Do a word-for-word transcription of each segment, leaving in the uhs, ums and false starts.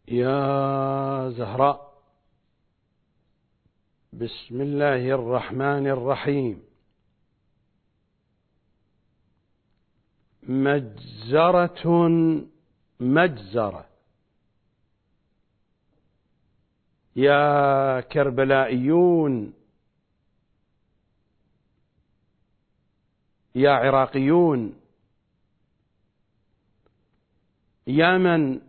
يا زهراء، بسم الله الرحمن الرحيم. مجزرة مجزرة، يا كربلائيون، يا عراقيون، يا من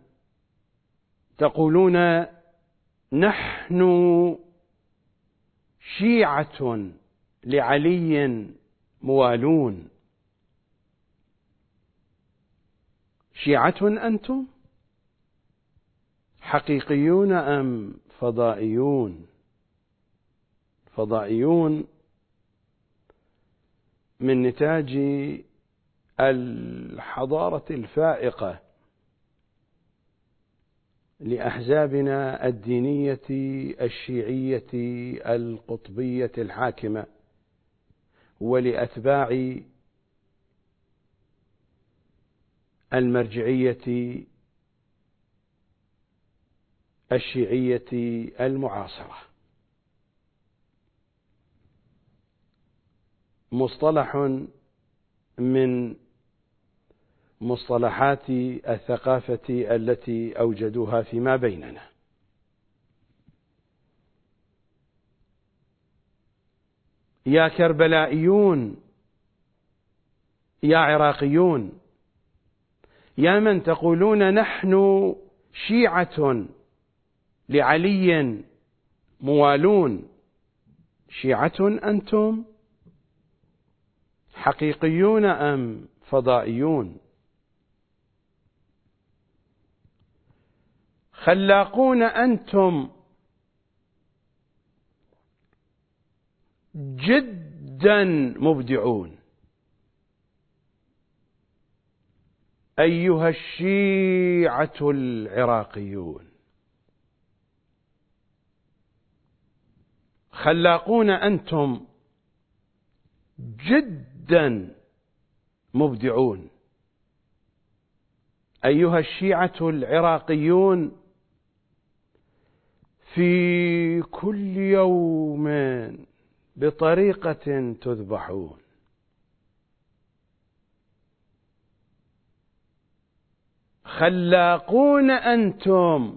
تقولون نحن شيعة لعلي موالون. شيعة أنتم؟ حقيقيون أم فضائيون؟ فضائيون من نتاج الحضارة الفائقة لأحزابنا الدينية الشيعية القطبية الحاكمة، ولأتباع المرجعية الشيعية المعاصرة. مصطلح من مصطلحات الثقافة التي أوجدوها فيما بيننا. يا كربلائيون، يا عراقيون، يا من تقولون نحن شيعة لعلي موالون. شيعة أنتم؟ حقيقيون أم فضائيون؟ خلاقون أنتم جدا مبدعون. أيها الشيعة العراقيون، خلاقون أنتم جدا مبدعون. أيها الشيعة العراقيون، في كل يوم بطريقة تذبحون. خلاقون أنتم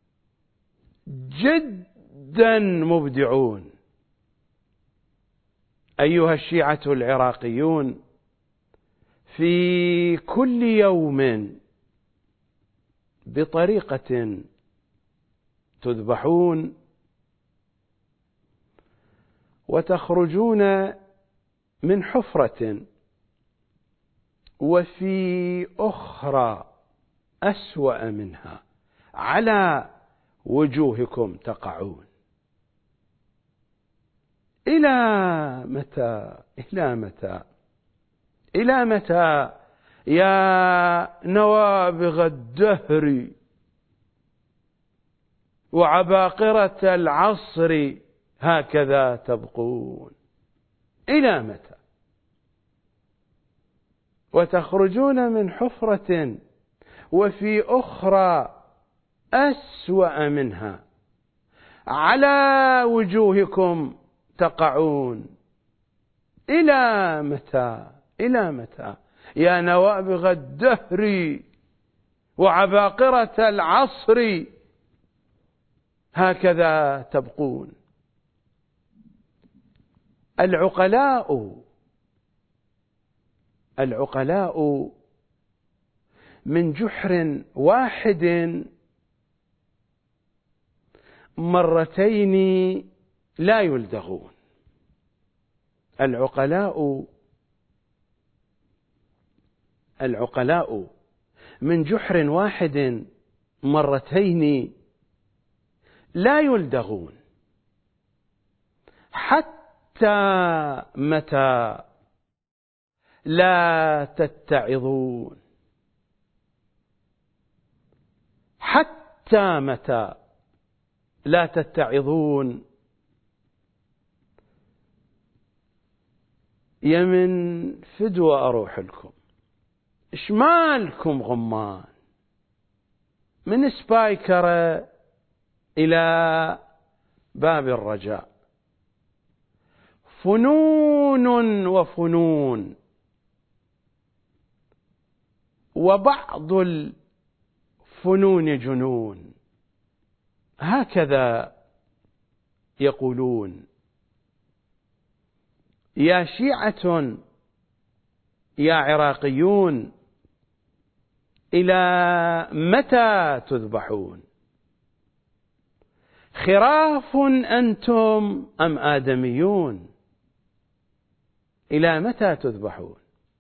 جدا مبدعون. أيها الشيعة العراقيون، في كل يوم بطريقة تذبحون، وتخرجون من حفرة وفي أخرى أسوأ منها على وجوهكم تقعون. إلى متى؟ إلى متى؟ إلى متى يا نوابغ الدهر وعباقرة العصر هكذا تبقون؟ إلى متى؟ وتخرجون من حفرة وفي أخرى أسوأ منها على وجوهكم تقعون. إلى متى؟ إلى متى يا نوابغ الدهر وعباقرة العصر هكذا تبقون؟ العقلاء العقلاء من جحر واحد مرتين لا يلدغون. العقلاء العقلاء من جحر واحد مرتين لا يلدغون. حتى متى لا تتعظون؟ حتى متى لا تتعظون؟ يمن فدوى أروح لكم. إيش مالكم غمان؟ من سبايكرة إلى باب الرجاء، فنون وفنون، وبعض الفنون جنون، هكذا يقولون. يا شيعة يا عراقيون، إلى متى تذبحون؟ خراف أنتم أم آدميون؟ إلى متى تذبحون؟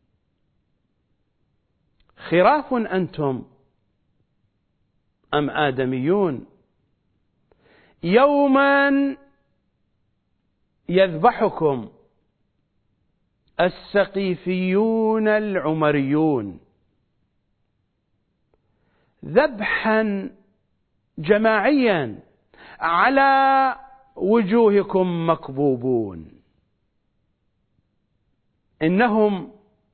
خراف أنتم أم آدميون؟ يوما يذبحكم السقيفيون العمريون ذبحا جماعيا، على وجوهكم مكبوبون. إنهم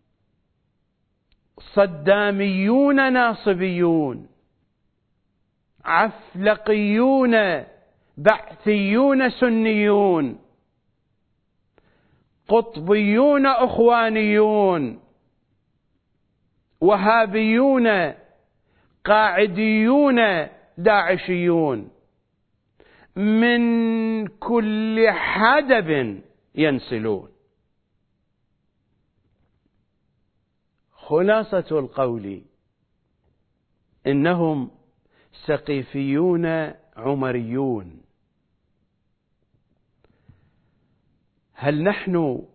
صداميون ناصبيون، عفلقيون بعثيون سنيون، قطبيون أخوانيون، وهابيون قاعديون داعشيون، من كل حدب ينسلون. خلاصة القول إنهم سقيفيون عمريون. هل نحن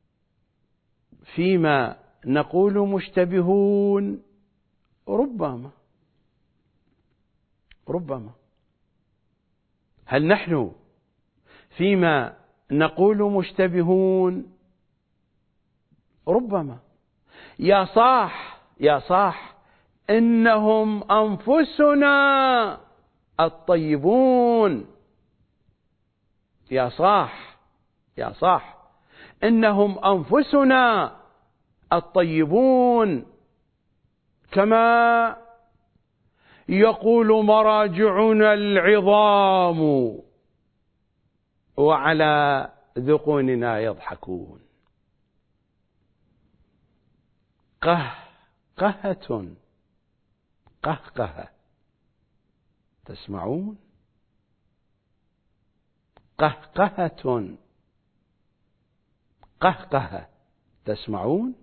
فيما نقول مشتبهون؟ ربما ربما. هل نحن فيما نقول مشتبهون؟ ربما. يا صاح يا صاح إنهم أنفسنا الطيبون. يا صاح يا صاح إنهم أنفسنا الطيبون، كما يقول مراجعنا العظام، وعلى ذقوننا يضحكون. قهقهة قهقهة تسمعون؟ قهقهة قهقهة تسمعون؟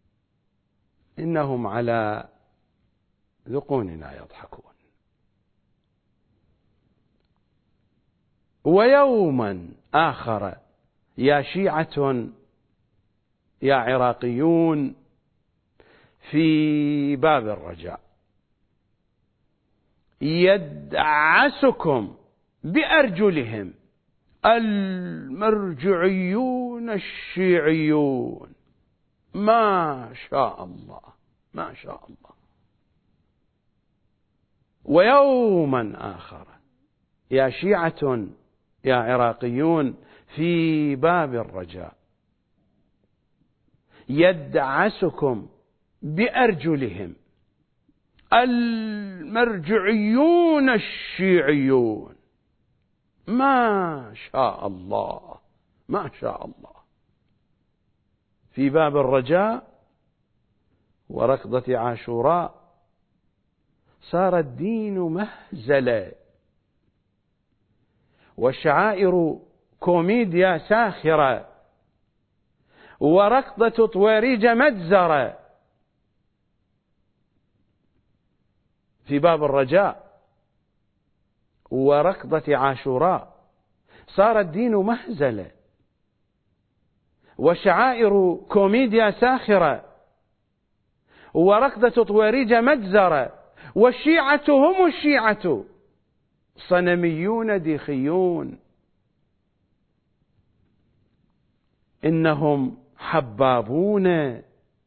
إنهم على ذقوننا يضحكون. ويوما آخر يا شيعة يا عراقيون، في باب الرجاء يدعسكم بأرجلهم المرجعيون الشيعيون. ما شاء الله ما شاء الله. ويوما آخر يا شيعة يا عراقيون، في باب الرجاء يدعسكم بأرجلهم المرجعيون الشيعيون. ما شاء الله ما شاء الله. في باب الرجاء وركضة عاشوراء صار الدين مهزلة، والشعائر كوميديا ساخرة، وركضة طويريج مجزرة. في باب الرجاء وركضة عاشوراء صار الدين مهزلة، والشعائر كوميديا ساخرة، وركضة طويريج مجزرة، والشيعة هم الشيعة صنميون ديخيون. إنهم حبابون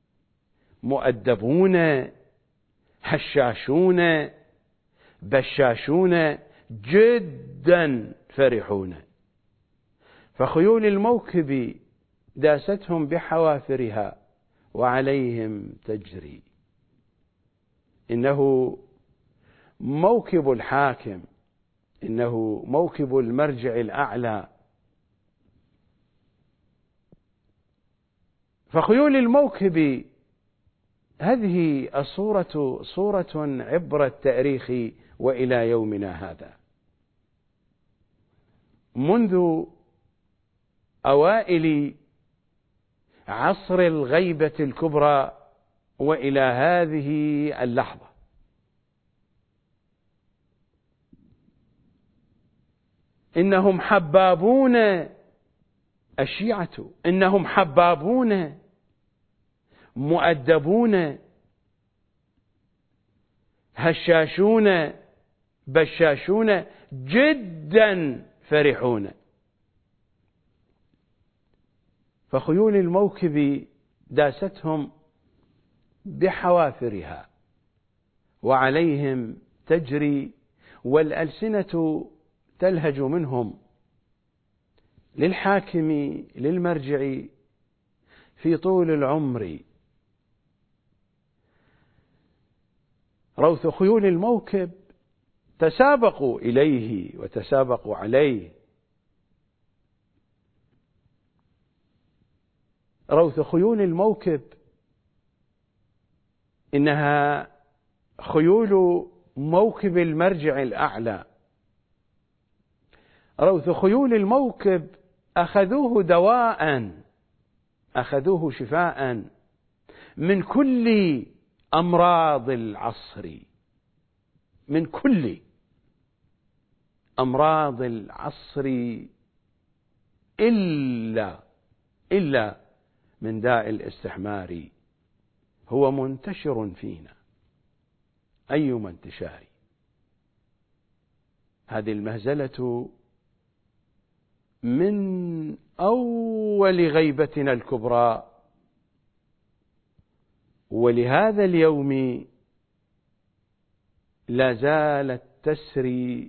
مؤدبون هشاشون بشاشون، جدا فرحون. فخيول الموكب داستهم بحوافرها وعليهم تجري. إنه موكب الحاكم، إنه موكب المرجع الأعلى. فخيول الموكب هذه الصورة صورة عبر التاريخ وإلى يومنا هذا، منذ أوائل عصر الغيبة الكبرى وإلى هذه اللحظة. إنهم حبابون، الشيعة إنهم حبابون مؤدبون هشاشون بشاشون جدا فرحون. فخيول الموكب داستهم بحوافرها وعليهم تجري، والألسنة تلهج منهم للحاكم للمرجع في طول العمر. روث خيول الموكب تسابقوا إليه وتسابقوا عليه. روث خيول الموكب إنها خيول موكب المرجع الأعلى. روث خيول الموكب أخذوه دواء، أخذوه شفاء من كل أمراض العصر، من كل أمراض العصر إلا إلا من داء الاستحمار، هو منتشر فينا أيما انتشار. هذه المهزلة من أول غيبتنا الكبرى، ولهذا اليوم لا زالت تسري.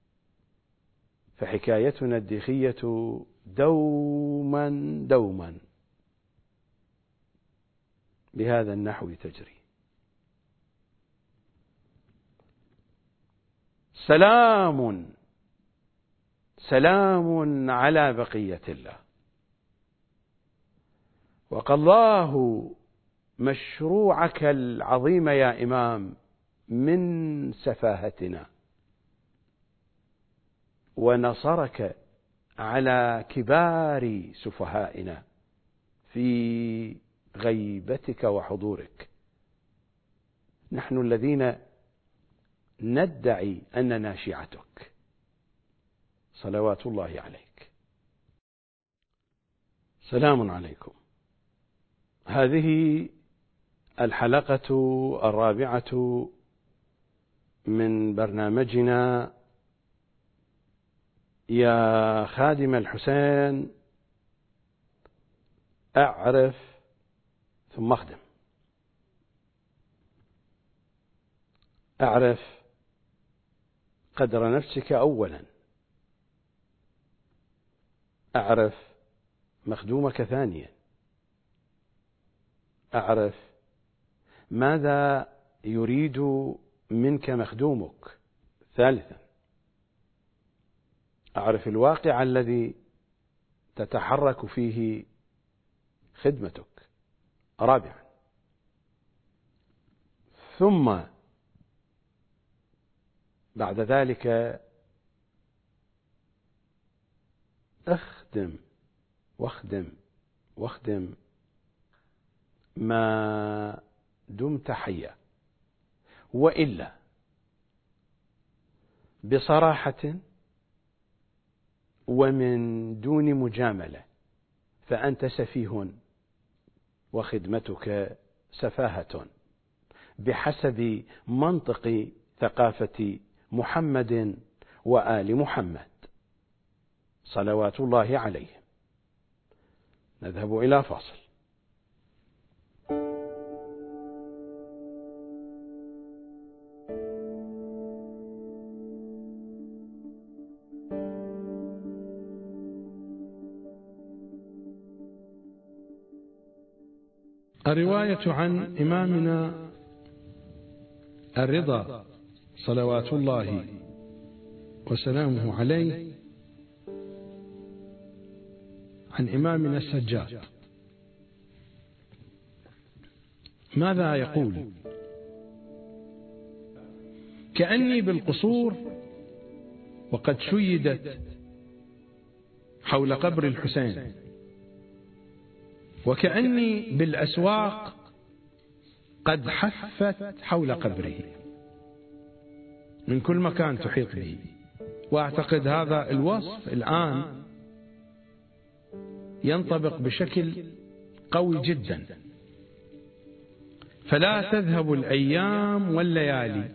فحكايتنا الديخية دوما دوما بهذا النحو تجري. سلام سلام على بقية الله، وقضاه مشروعك العظيم يا إمام من سفاهتنا، ونصرك على كبار سفهائنا في غيبتك وحضورك. نحن الذين ندعي أننا شيعتك، صلوات الله عليك. سلام عليكم. هذه الحلقة الرابعة من برنامجنا يا خادم الحسين أعرف ثم أخدم. أعرف قدر نفسك أولا، أعرف مخدومك ثانيا، أعرف ماذا يريد منك مخدومك ثالثا، أعرف الواقع الذي تتحرك فيه خدمتك رابعا، ثم بعد ذلك اخدم واخدم واخدم ما دمت حيا، وإلا بصراحة ومن دون مجاملة فأنت سفيه وخدمتك سفاهة بحسب منطق ثقافة محمد وآل محمد صلوات الله عليهم. نذهب إلى فاصل. الرواية عن إمامنا الرضا صلوات الله وسلامه عليه عن إمامنا السجاد. ماذا يقول؟ كأني بالقصور وقد شيدت حول قبر الحسين، وكأني بالأسواق قد حفت حول قبره، من كل مكان تحيط به. وأعتقد هذا الوصف الآن ينطبق بشكل قوي جدا. فلا تذهب الأيام والليالي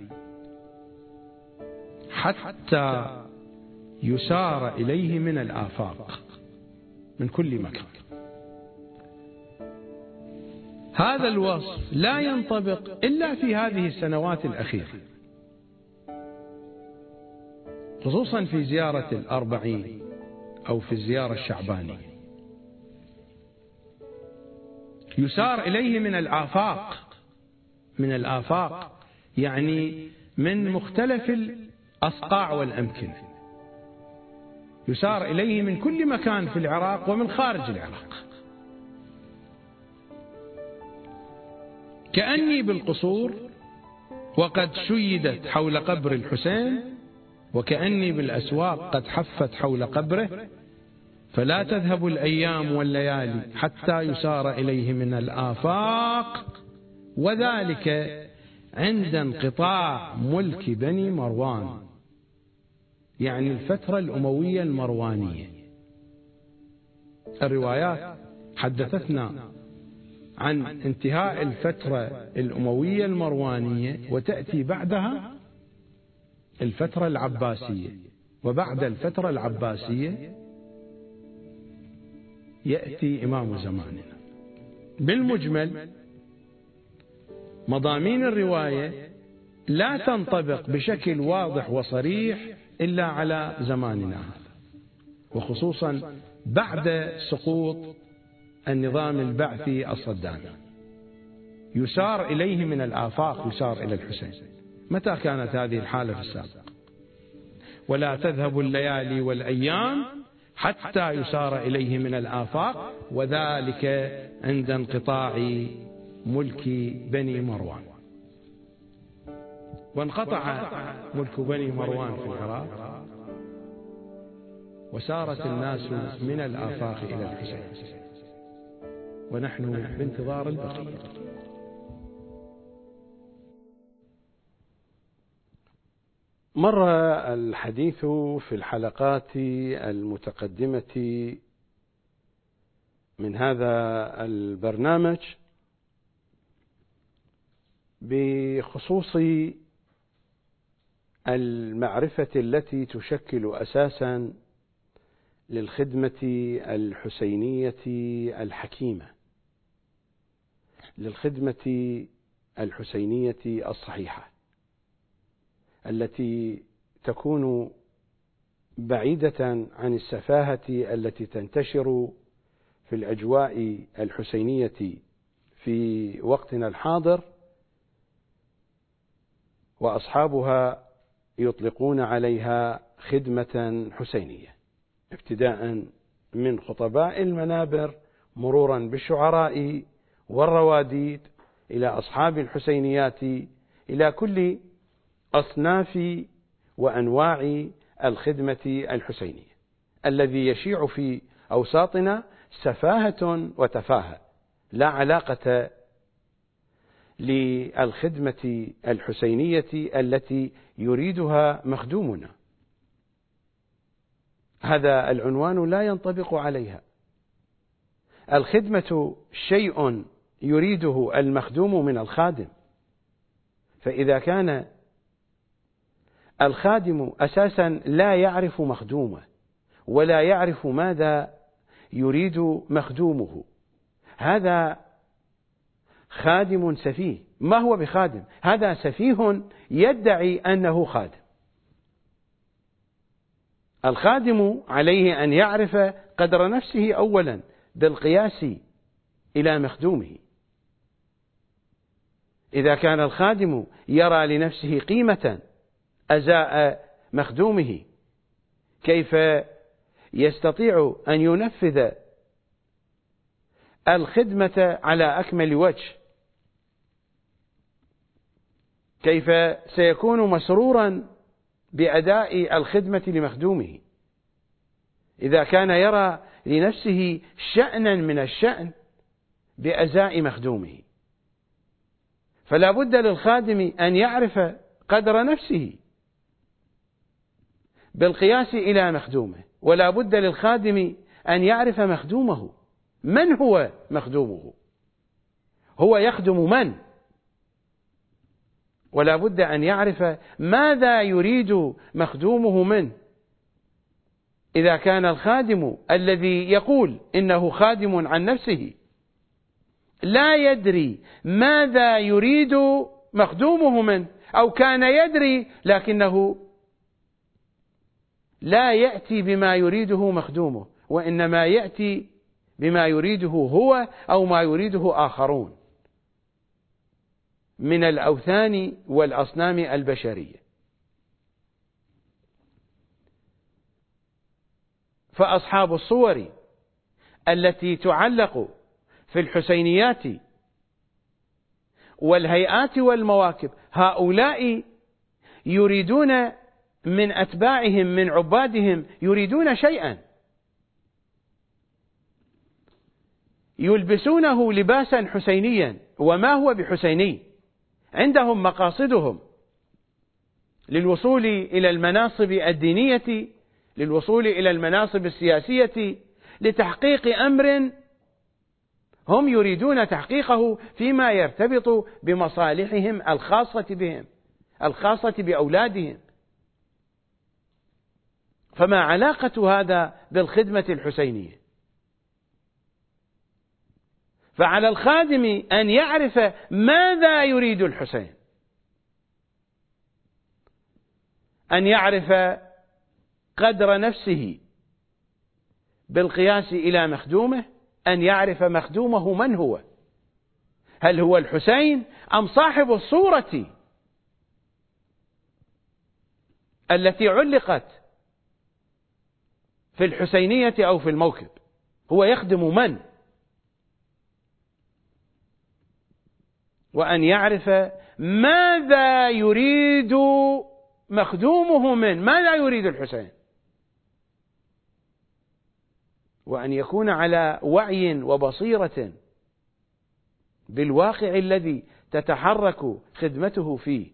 حتى يسار إليه من الآفاق، من كل مكان. هذا الوصف لا ينطبق إلا في هذه السنوات الأخيرة، خصوصا في زيارة الأربعين أو في الزيارة الشعبانية. يسار إليه من الآفاق، من الآفاق يعني من مختلف الأصقاع والأمكنة. يسار إليه من كل مكان في العراق ومن خارج العراق. كأني بالقصور وقد شيدت حول قبر الحسين، وكأني بالأسواق قد حفت حول قبره، فلا تذهب الأيام والليالي حتى يسار إليه من الآفاق، وذلك عند انقطاع ملك بني مروان، يعني الفترة الأموية المروانية. الروايات حدثتنا عن انتهاء الفترة الأموية المروانية، وتأتي بعدها الفترة العباسية، وبعد الفترة العباسية يأتي إمام زماننا. بالمجمل مضامين الرواية لا تنطبق بشكل واضح وصريح إلا على زماننا هذا، وخصوصا بعد سقوط النظام البعثي الصدامي. يسار إليه من الآفاق، يسار إلى الحسين. متى كانت هذه الحالة في السابق؟ ولا تذهب الليالي والأيام حتى يسار إليه من الآفاق، وذلك عند انقطاع ملك بني مروان. وانقطع ملك بني مروان في العراق، وسارت الناس من الآفاق إلى الحسين، ونحن بانتظار البقية. مر الحديث في الحلقات المتقدمة من هذا البرنامج بخصوص المعرفة التي تشكل أساسا للخدمة الحسينية الحكيمة، للخدمة الحسينية الصحيحة، التي تكون بعيدة عن السفاهة التي تنتشر في الأجواء الحسينية في وقتنا الحاضر، وأصحابها يطلقون عليها خدمة حسينية، ابتداء من خطباء المنابر مرورا بالشعراء والرواديد إلى أصحاب الحسينيات، إلى كل أصناف وأنواع الخدمة الحسينية. الذي يشيع في أوساطنا سفاهة وتفاهة، لا علاقة للخدمة الحسينية التي يريدها مخدومنا. هذا العنوان لا ينطبق عليها. الخدمة شيء يريده المخدوم من الخادم، فإذا كان الخادم أساسا لا يعرف مخدومه ولا يعرف ماذا يريد مخدومه، هذا خادم سفيه. ما هو بخادم؟ هذا سفيه يدعي أنه خادم. الخادم عليه أن يعرف قدر نفسه أولا بالقياس إلى مخدومه. إذا كان الخادم يرى لنفسه قيمة أزاء مخدومه، كيف يستطيع أن ينفذ الخدمة على أكمل وجه، كيف سيكون مسرورا بأداء الخدمة لمخدومه إذا كان يرى لنفسه شأنا من الشأن بأزاء مخدومه. فلا بد للخادم أن يعرف قدر نفسه بالقياس إلى مخدومه، ولا بد للخادم أن يعرف مخدومه. من هو مخدومه؟ هو يخدم من؟ ولا بد أن يعرف ماذا يريد مخدومه منه. إذا كان الخادم الذي يقول إنه خادم عن نفسه لا يدري ماذا يريد مخدومه منه، أو كان يدري لكنه لا يأتي بما يريده مخدومه، وإنما يأتي بما يريده هو أو ما يريده آخرون من الأوثان والأصنام البشرية. فأصحاب الصور التي تعلق في الحسينيات والهيئات والمواكب، هؤلاء يريدون من أتباعهم من عبادهم يريدون شيئا، يلبسونه لباسا حسينيا. وما هو بحسيني؟ عندهم مقاصدهم للوصول إلى المناصب الدينية، للوصول إلى المناصب السياسية، لتحقيق أمر هم يريدون تحقيقه فيما يرتبط بمصالحهم الخاصة بهم، الخاصة بأولادهم. فما علاقة هذا بالخدمة الحسينية؟ فعلى الخادم أن يعرف ماذا يريد الحسين، أن يعرف قدر نفسه بالقياس إلى مخدومه، أن يعرف مخدومه من هو، هل هو الحسين أم صاحب الصورة التي علقت في الحسينية أو في الموكب؟ هو يخدم من؟ وأن يعرف ماذا يريد مخدومه من، ماذا يريد الحسين، وأن يكون على وعي وبصيرة بالواقع الذي تتحرك خدمته فيه.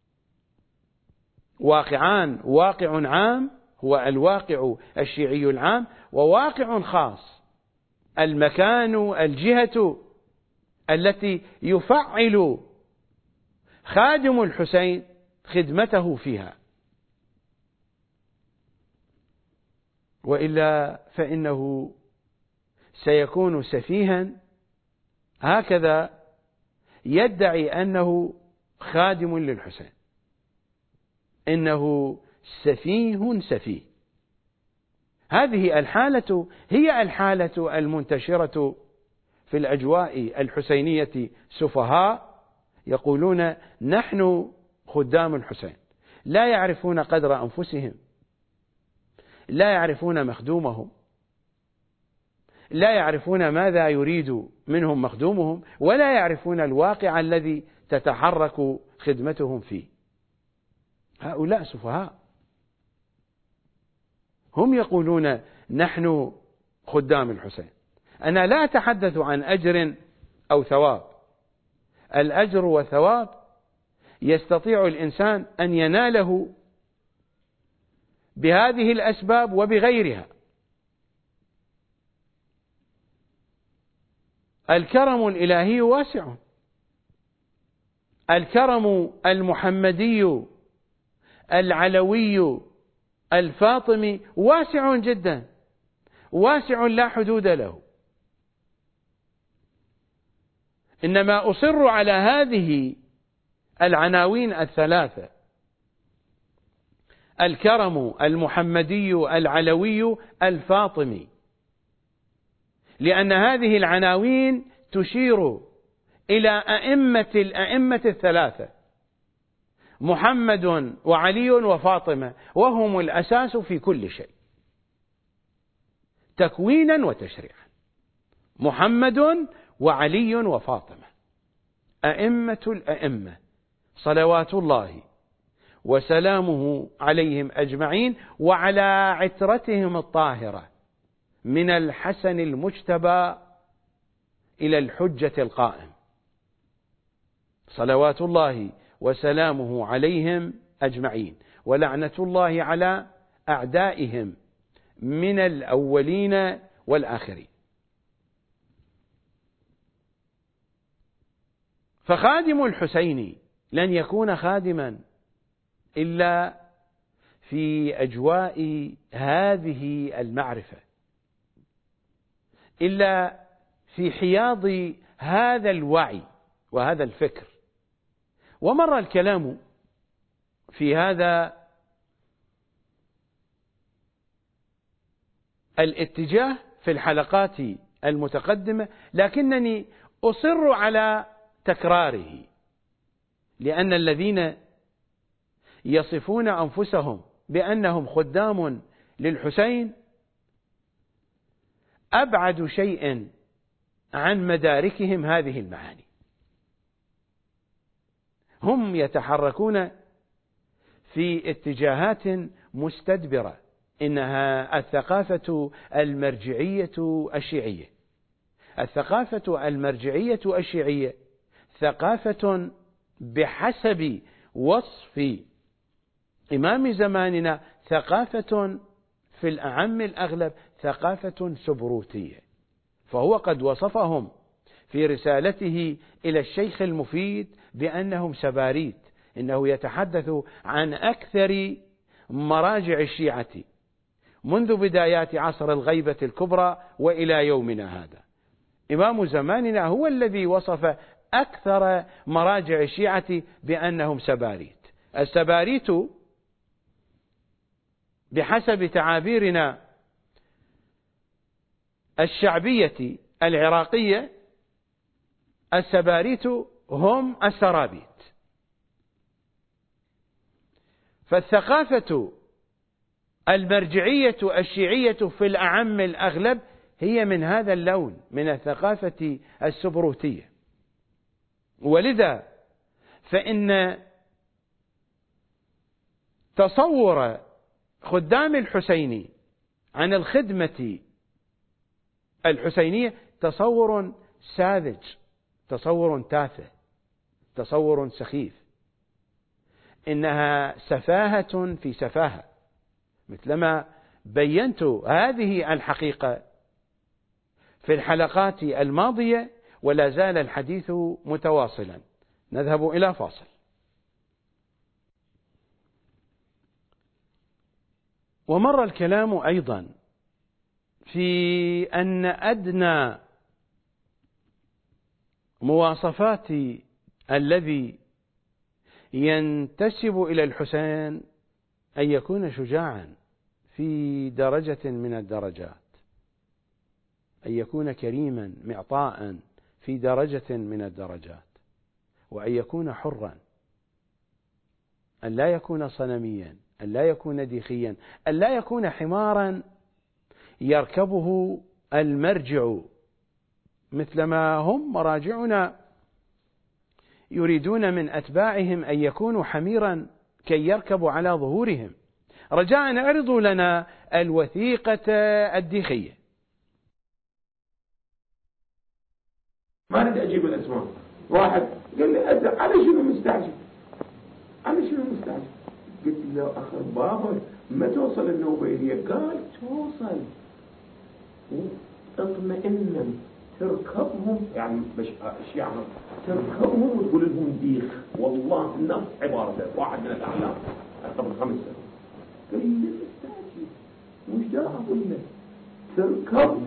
واقعان، واقع عام هو الواقع الشيعي العام، وواقع خاص المكان الجهة التي يفعل خادم الحسين خدمته فيها، وإلا فإنه سيكون سفيها هكذا يدعي أنه خادم للحسين، إنه سفيه سفيه. هذه الحالة هي الحالة المنتشرة في الأجواء الحسينية. سفهاء يقولون نحن خدام الحسين، لا يعرفون قدر أنفسهم، لا يعرفون مخدومهم، لا يعرفون ماذا يريد منهم مخدومهم، ولا يعرفون الواقع الذي تتحرك خدمتهم فيه. هؤلاء سفهاء، هم يقولون نحن خدام الحسين. أنا لا أتحدث عن أجر أو ثواب، الأجر والثواب يستطيع الإنسان أن يناله بهذه الأسباب وبغيرها. الكرم الإلهي واسع، الكرم المحمدي العلوي الفاطمي واسع جدا، واسع لا حدود له. إنما أصر على هذه العناوين الثلاثة: الكرم المحمدي العلوي الفاطمي، لأن هذه العناوين تشير إلى أئمة الأئمة الثلاثة، محمد وعلي وفاطمة، وهم الأساس في كل شيء تكوينا وتشريعا. محمد وعلي وفاطمة أئمة الأئمة صلوات الله وسلامه عليهم أجمعين، وعلى عترتهم الطاهرة من الحسن المجتبى إلى الحجة القائم، صلوات الله وسلامه عليهم أجمعين، ولعنة الله على أعدائهم من الأولين والآخرين. فخادم الحسين لن يكون خادما إلا في أجواء هذه المعرفة، إلا في حياض هذا الوعي وهذا الفكر. ومر الكلام في هذا الاتجاه في الحلقات المتقدمة، لكنني أصر على تكراره، لأن الذين يصفون أنفسهم بأنهم خدام للحسين أبعد شيء عن مداركهم هذه المعاني. هم يتحركون في اتجاهات مستدبرة، إنها الثقافة المرجعية الشيعية. الثقافة المرجعية الشيعية ثقافة بحسب وصف إمام زماننا ثقافة في الأعم الأغلب ثقافة سبروتية، فهو قد وصفهم في رسالته إلى الشيخ المفيد بأنهم سباريت. إنه يتحدث عن أكثر مراجع الشيعة منذ بدايات عصر الغيبة الكبرى وإلى يومنا هذا. إمام زماننا هو الذي وصف أكثر مراجع الشيعة بأنهم سباريت. السباريت بحسب تعابيرنا الشعبية العراقية، السباريت هم السرابيت. فالثقافة المرجعية الشيعية في الأعم الأغلب هي من هذا اللون، من الثقافة السبروتية. ولذا فإن تصور خدام الحسين عن الخدمة الحسينية تصور ساذج، تصور تافه، تصور سخيف، إنها سفاهة في سفاهة، مثلما بينت هذه الحقيقة في الحلقات الماضية، ولا زال الحديث متواصلا. نذهب إلى فاصل. ومر الكلام أيضا في أن أدنى مواصفات الذي ينتسب إلى الحسين أن يكون شجاعا في درجة من الدرجات، أن يكون كريما معطاء في درجة من الدرجات، وأن يكون حرا، أن لا يكون صنميا، أن لا يكون ديخيا، أن لا يكون حمارا يركبه المرجع، مثلما هم مراجعنا يريدون من أتباعهم أن يكونوا حميرا كي يركبوا على ظهورهم. رجاء اعرضوا لنا الوثيقة الديخية. ما أريد أجيب الأسماء. واحد قال لي على شنو مستعجل؟ على شنو مستعجل؟ قلت له أخ بابا ما توصل النوبيلية؟ قال توصل، اطمئنا تركبهم، يعني الشيعة تركبهم وتقول لهم ديخ، والله نفس عبارته واحد من الأعلام قبل خمس سنين. قال لي مستعجل، مش دا أقول لك تركب،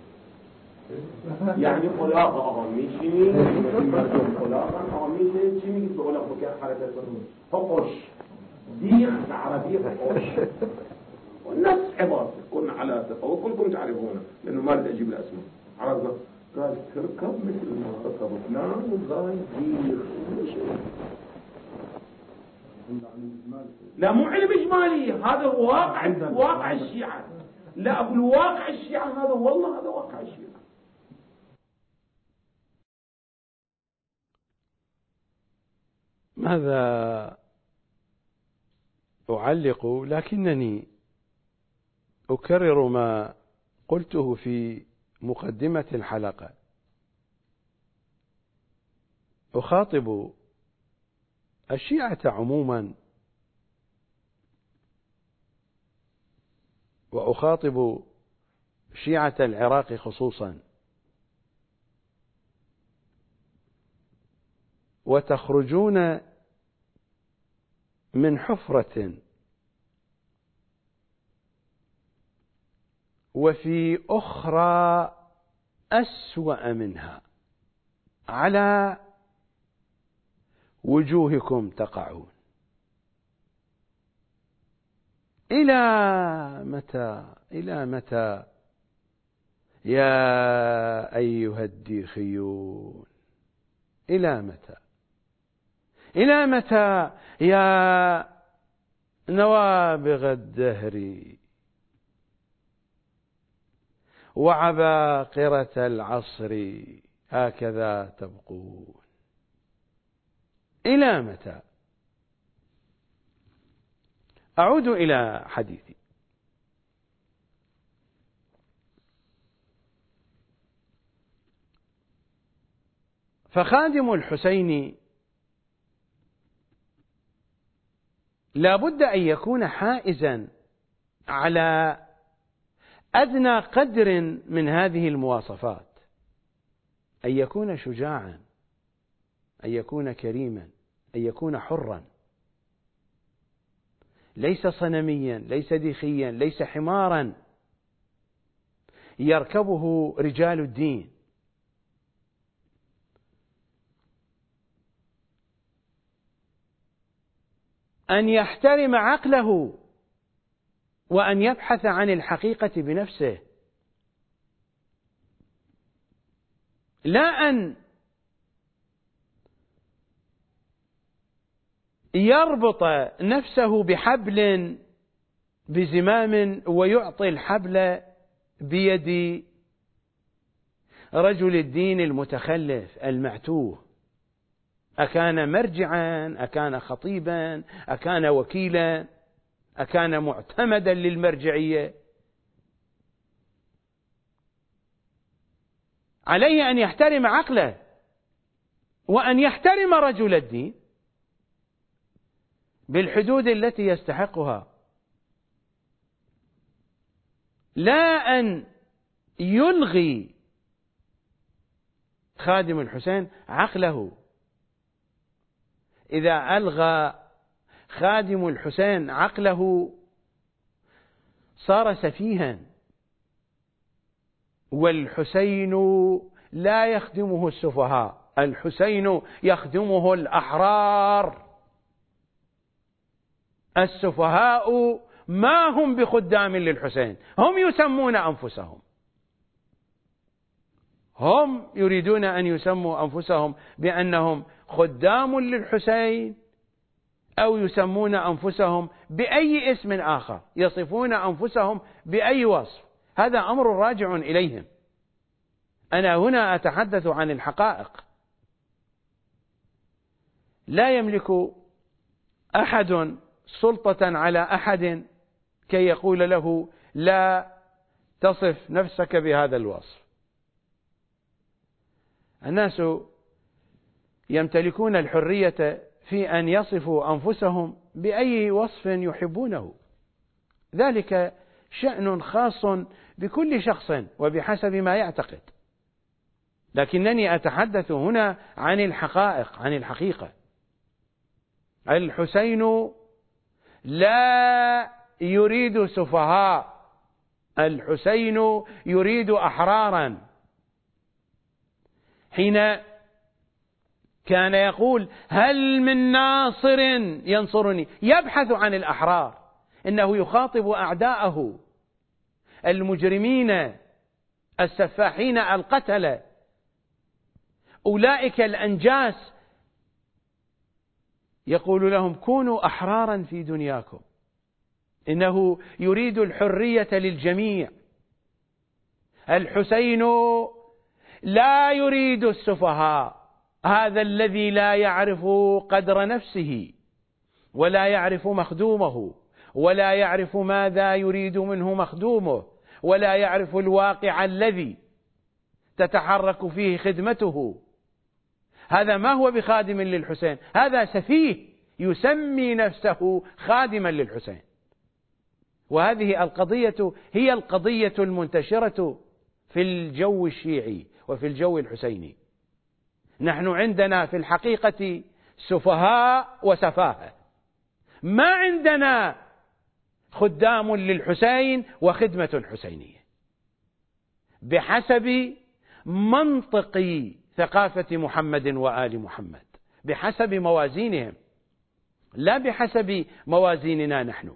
يعني خلاقة آميشي مردم خلاقة آميشي چی میگید به خلاقة که حرکت کنون حقوش ديخ عربية حقوش ونفس عبارة كنا على تفاوت كلكم تعرفونه لأنه ما رد أجيب الأسماء. عرضنا قال تركب مثل ما ركب فلان وقال ديخ لا مو علم إجمالي، هذا واقع واقع الشيعة. لا أقول واقع الشيعة هذا، والله هذا واقع الشيعة. ماذا أعلق؟ لكنني أكرر ما قلته في مقدمة الحلقة. أخاطب الشيعة عموما، وأخاطب شيعة العراق خصوصا، وتخرجون من حفرة وفي أخرى أسوأ منها على وجوهكم تقعون. إلى متى إلى متى يا أيها الديخيون؟ إلى متى إلى متى يا نوابغ الدهر وعباقرة العصر هكذا تبقون؟ إلى متى؟ أعود إلى حديثي. فخادم الحسين لا بد أن يكون حائزا على أدنى قدر من هذه المواصفات: أن يكون شجاعا، أن يكون كريما، أن يكون حرا، ليس صنميا، ليس ديخيا، ليس حمارا يركبه رجال الدين. أن يحترم عقله وأن يبحث عن الحقيقة بنفسه، لا أن يربط نفسه بحبل بزمام ويعطي الحبل بيد رجل الدين المتخلف المعتوه، أكان مرجعا، أكان خطيبا، أكان وكيلا، أكان معتمدا للمرجعية. عليه أن يحترم عقله وأن يحترم رجل الدين بالحدود التي يستحقها، لا أن يلغي خادم الحسين عقله. إذا ألغى خادم الحسين عقله صار سفيها، والحسين لا يخدمه السفهاء، الحسين يخدمه الأحرار. السفهاء ما هم بخدام للحسين، هم يسمون أنفسهم، هم يريدون أن يسموا أنفسهم بأنهم خدام للحسين، أو يسمون أنفسهم بأي اسم آخر، يصفون أنفسهم بأي وصف. هذا أمر راجع إليهم. أنا هنا أتحدث عن الحقائق. لا يملك أحد سلطة على أحد كي يقول له لا تصف نفسك بهذا الوصف. الناس يمتلكون الحرية في أن يصفوا أنفسهم بأي وصف يحبونه، ذلك شأن خاص بكل شخص وبحسب ما يعتقد، لكنني أتحدث هنا عن الحقائق، عن الحقيقة. الحسين لا يريد سفهاء، الحسين يريد أحرارا. حين كان يقول هل من ناصر ينصرني، يبحث عن الأحرار، إنه يخاطب أعداءه المجرمين السفاحين القتلة، أولئك الأنجاس يقول لهم كونوا أحرارا في دنياكم، إنه يريد الحرية للجميع. الحسين لا يريد السفهاء، هذا الذي لا يعرف قدر نفسه ولا يعرف مخدومه ولا يعرف ماذا يريد منه مخدومه ولا يعرف الواقع الذي تتحرك فيه خدمته، هذا ما هو بخادم للحسين، هذا سفيه يسمي نفسه خادما للحسين. وهذه القضية هي القضية المنتشرة في الجو الشيعي وفي الجو الحسيني. نحن عندنا في الحقيقة سفهاء وسفاهة، ما عندنا خدام للحسين وخدمة حسينية بحسب منطق ثقافة محمد وآل محمد، بحسب موازينهم، لا بحسب موازيننا نحن.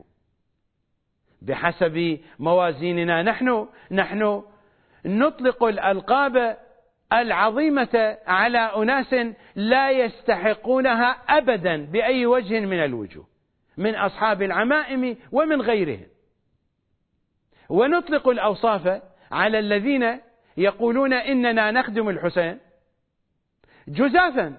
بحسب موازيننا نحن نحن نطلق الألقاب العظيمة على أناس لا يستحقونها أبدا بأي وجه من الوجوه، من أصحاب العمائم ومن غيرهم، ونطلق الأوصاف على الذين يقولون إننا نخدم الحسين جزافا.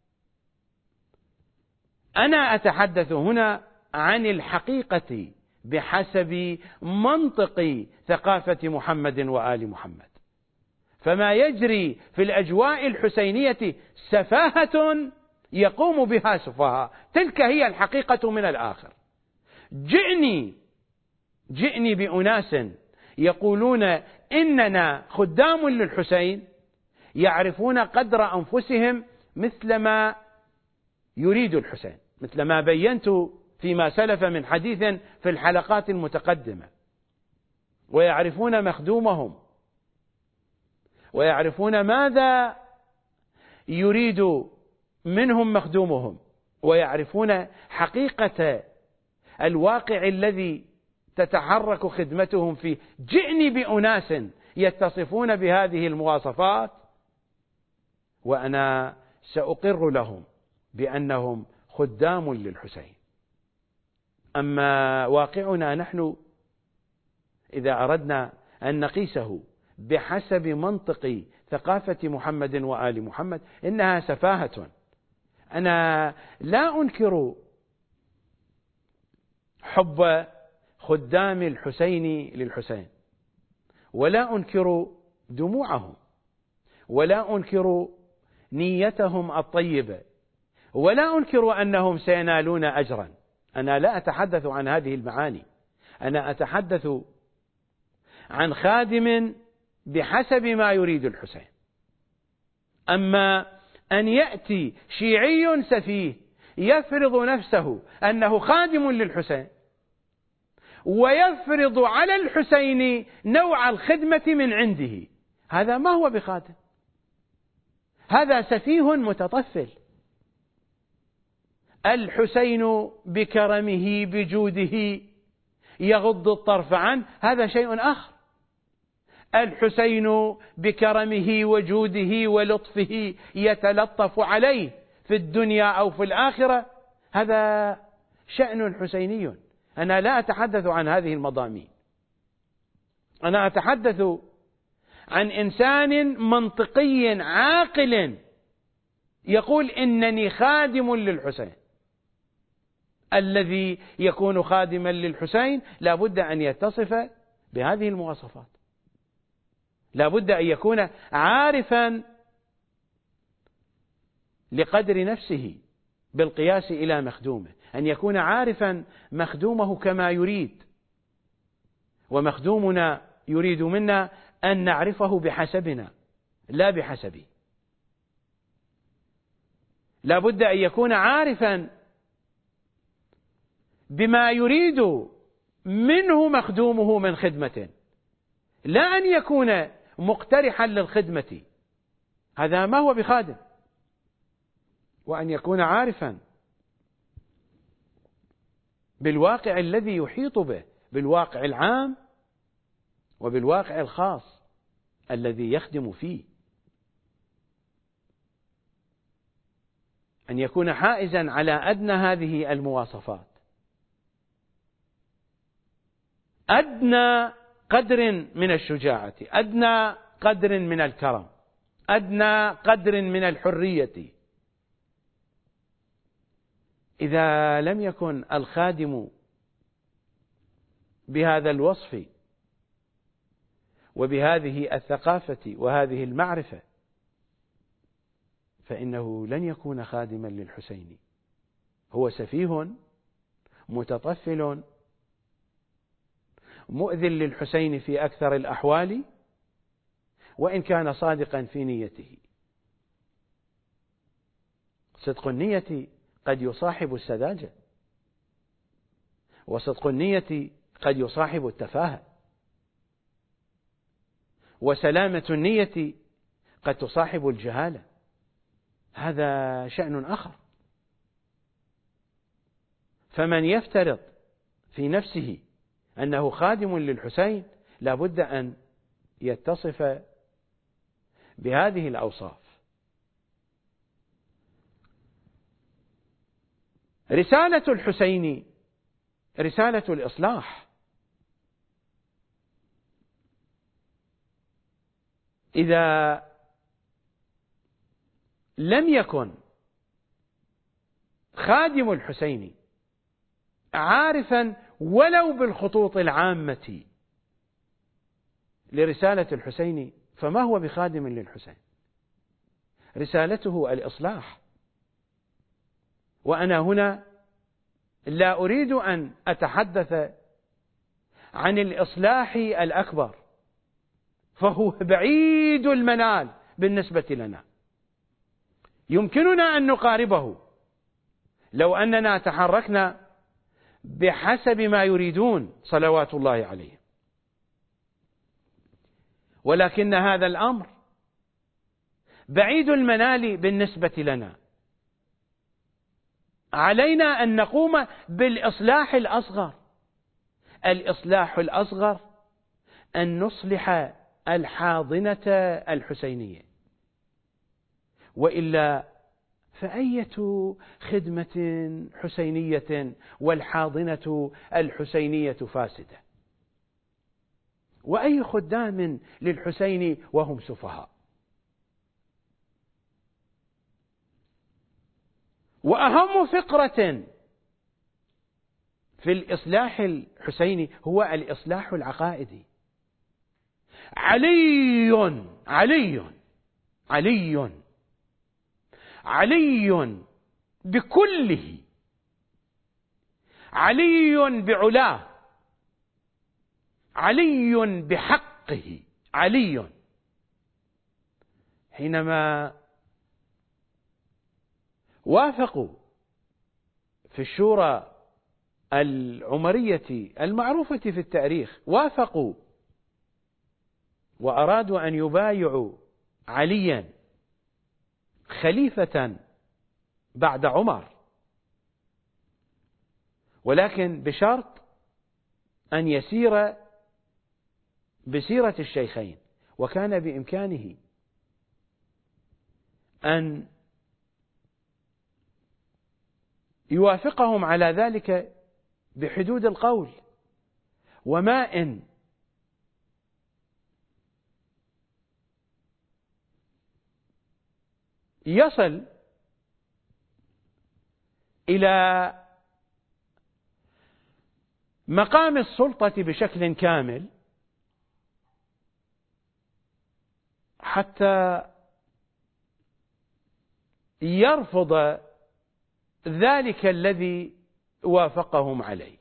أنا أتحدث هنا عن الحقيقة بحسب منطق ثقافة محمد وآل محمد. فما يجري في الأجواء الحسينية سفاهة يقوم بها سفهاء، تلك هي الحقيقة من الآخر. جئني جئني بأناس يقولون إننا خدام للحسين يعرفون قدر أنفسهم مثل ما يريد الحسين، مثل ما بينت فيما سلف من حديث في الحلقات المتقدمة، ويعرفون مخدومهم ويعرفون ماذا يريد منهم مخدومهم ويعرفون حقيقة الواقع الذي تتحرك خدمتهم فيه. جئني بأناس يتصفون بهذه المواصفات وأنا سأقر لهم بأنهم خدام للحسين. أما واقعنا نحن إذا أردنا أن نقيسه بحسب منطق ثقافة محمد وآل محمد إنها سفاهة. أنا لا أنكر حب خدام الحسين للحسين، ولا أنكر دموعهم، ولا أنكر نيتهم الطيبة، ولا أنكر أنهم سينالون أجرا. أنا لا أتحدث عن هذه المعاني، أنا أتحدث عن خادم بحسب ما يريد الحسين. أما أن يأتي شيعي سفيه يفرض نفسه أنه خادم للحسين ويفرض على الحسين نوع الخدمة من عنده، هذا ما هو بخادم، هذا سفيه متطفل. الحسين بكرمه بجوده يغض الطرف عنه، هذا شيء آخر. الحسين بكرمه وجوده ولطفه يتلطف عليه في الدنيا أو في الآخرة، هذا شأن حسيني. أنا لا أتحدث عن هذه المضامين، أنا أتحدث عن إنسان منطقي عاقل يقول إنني خادم للحسين. الذي يكون خادما للحسين لا بد أن يتصف بهذه المواصفات، لا بد أن يكون عارفا لقدر نفسه بالقياس إلى مخدومه، أن يكون عارفا مخدومه كما يريد، ومخدومنا يريد منا أن نعرفه بحسبنا لا بحسبه. لا بد أن يكون عارفا بما يريد منه مخدومه من خدمة، لا أن يكون مقترحا للخدمة، هذا ما هو بخادم. وأن يكون عارفا بالواقع الذي يحيط به، بالواقع العام وبالواقع الخاص الذي يخدم فيه. أن يكون حائزا على أدنى هذه المواصفات، أدنى قدر من الشجاعة، أدنى قدر من الكرم، أدنى قدر من الحرية. إذا لم يكن الخادم بهذا الوصف وبهذه الثقافة وهذه المعرفة فإنه لن يكون خادما للحسين، هو سفيه متطفل مؤذن للحسين في أكثر الأحوال، وإن كان صادقا في نيته. صدق النية قد يصاحب السذاجة، وصدق النية قد يصاحب التفاهة، وسلامة النية قد تصاحب الجهالة، هذا شأن آخر. فمن يفترض في نفسه أنه خادم للحسين لا بد أن يتصف بهذه الأوصاف. رسالة الحسين رسالة الإصلاح. إذا لم يكن خادم الحسين عارفا ولو بالخطوط العامة لرسالة الحسين فما هو بخادم للحسين. رسالته الإصلاح، وأنا هنا لا أريد أن أتحدث عن الإصلاح الأكبر، فهو بعيد المنال بالنسبة لنا، يمكننا أن نقاربه لو أننا تحركنا بحسب ما يريدون صلوات الله عليهم، ولكن هذا الأمر بعيد المنال بالنسبة لنا. علينا أن نقوم بالإصلاح الأصغر. الإصلاح الأصغر أن نصلح الحاضنة الحسينية، وإلا فأية خدمة حسينية والحاضنة الحسينية فاسدة، وأي خدام للحسين وهم سفهاء. وأهم فقرة في الإصلاح الحسيني هو الإصلاح العقائدي. علي علي علي علي بكله، علي بعلاه، علي بحقه، علي. حينما وافقوا في الشورى العمرية المعروفة في التاريخ، وافقوا وأرادوا أن يبايعوا عليا خليفة بعد عمر، ولكن بشرط أن يسير بسيرة الشيخين، وكان بإمكانه أن يوافقهم على ذلك بحدود القول، وما إن يصل إلى مقام السلطة بشكل كامل حتى يرفض ذلك الذي وافقهم عليه،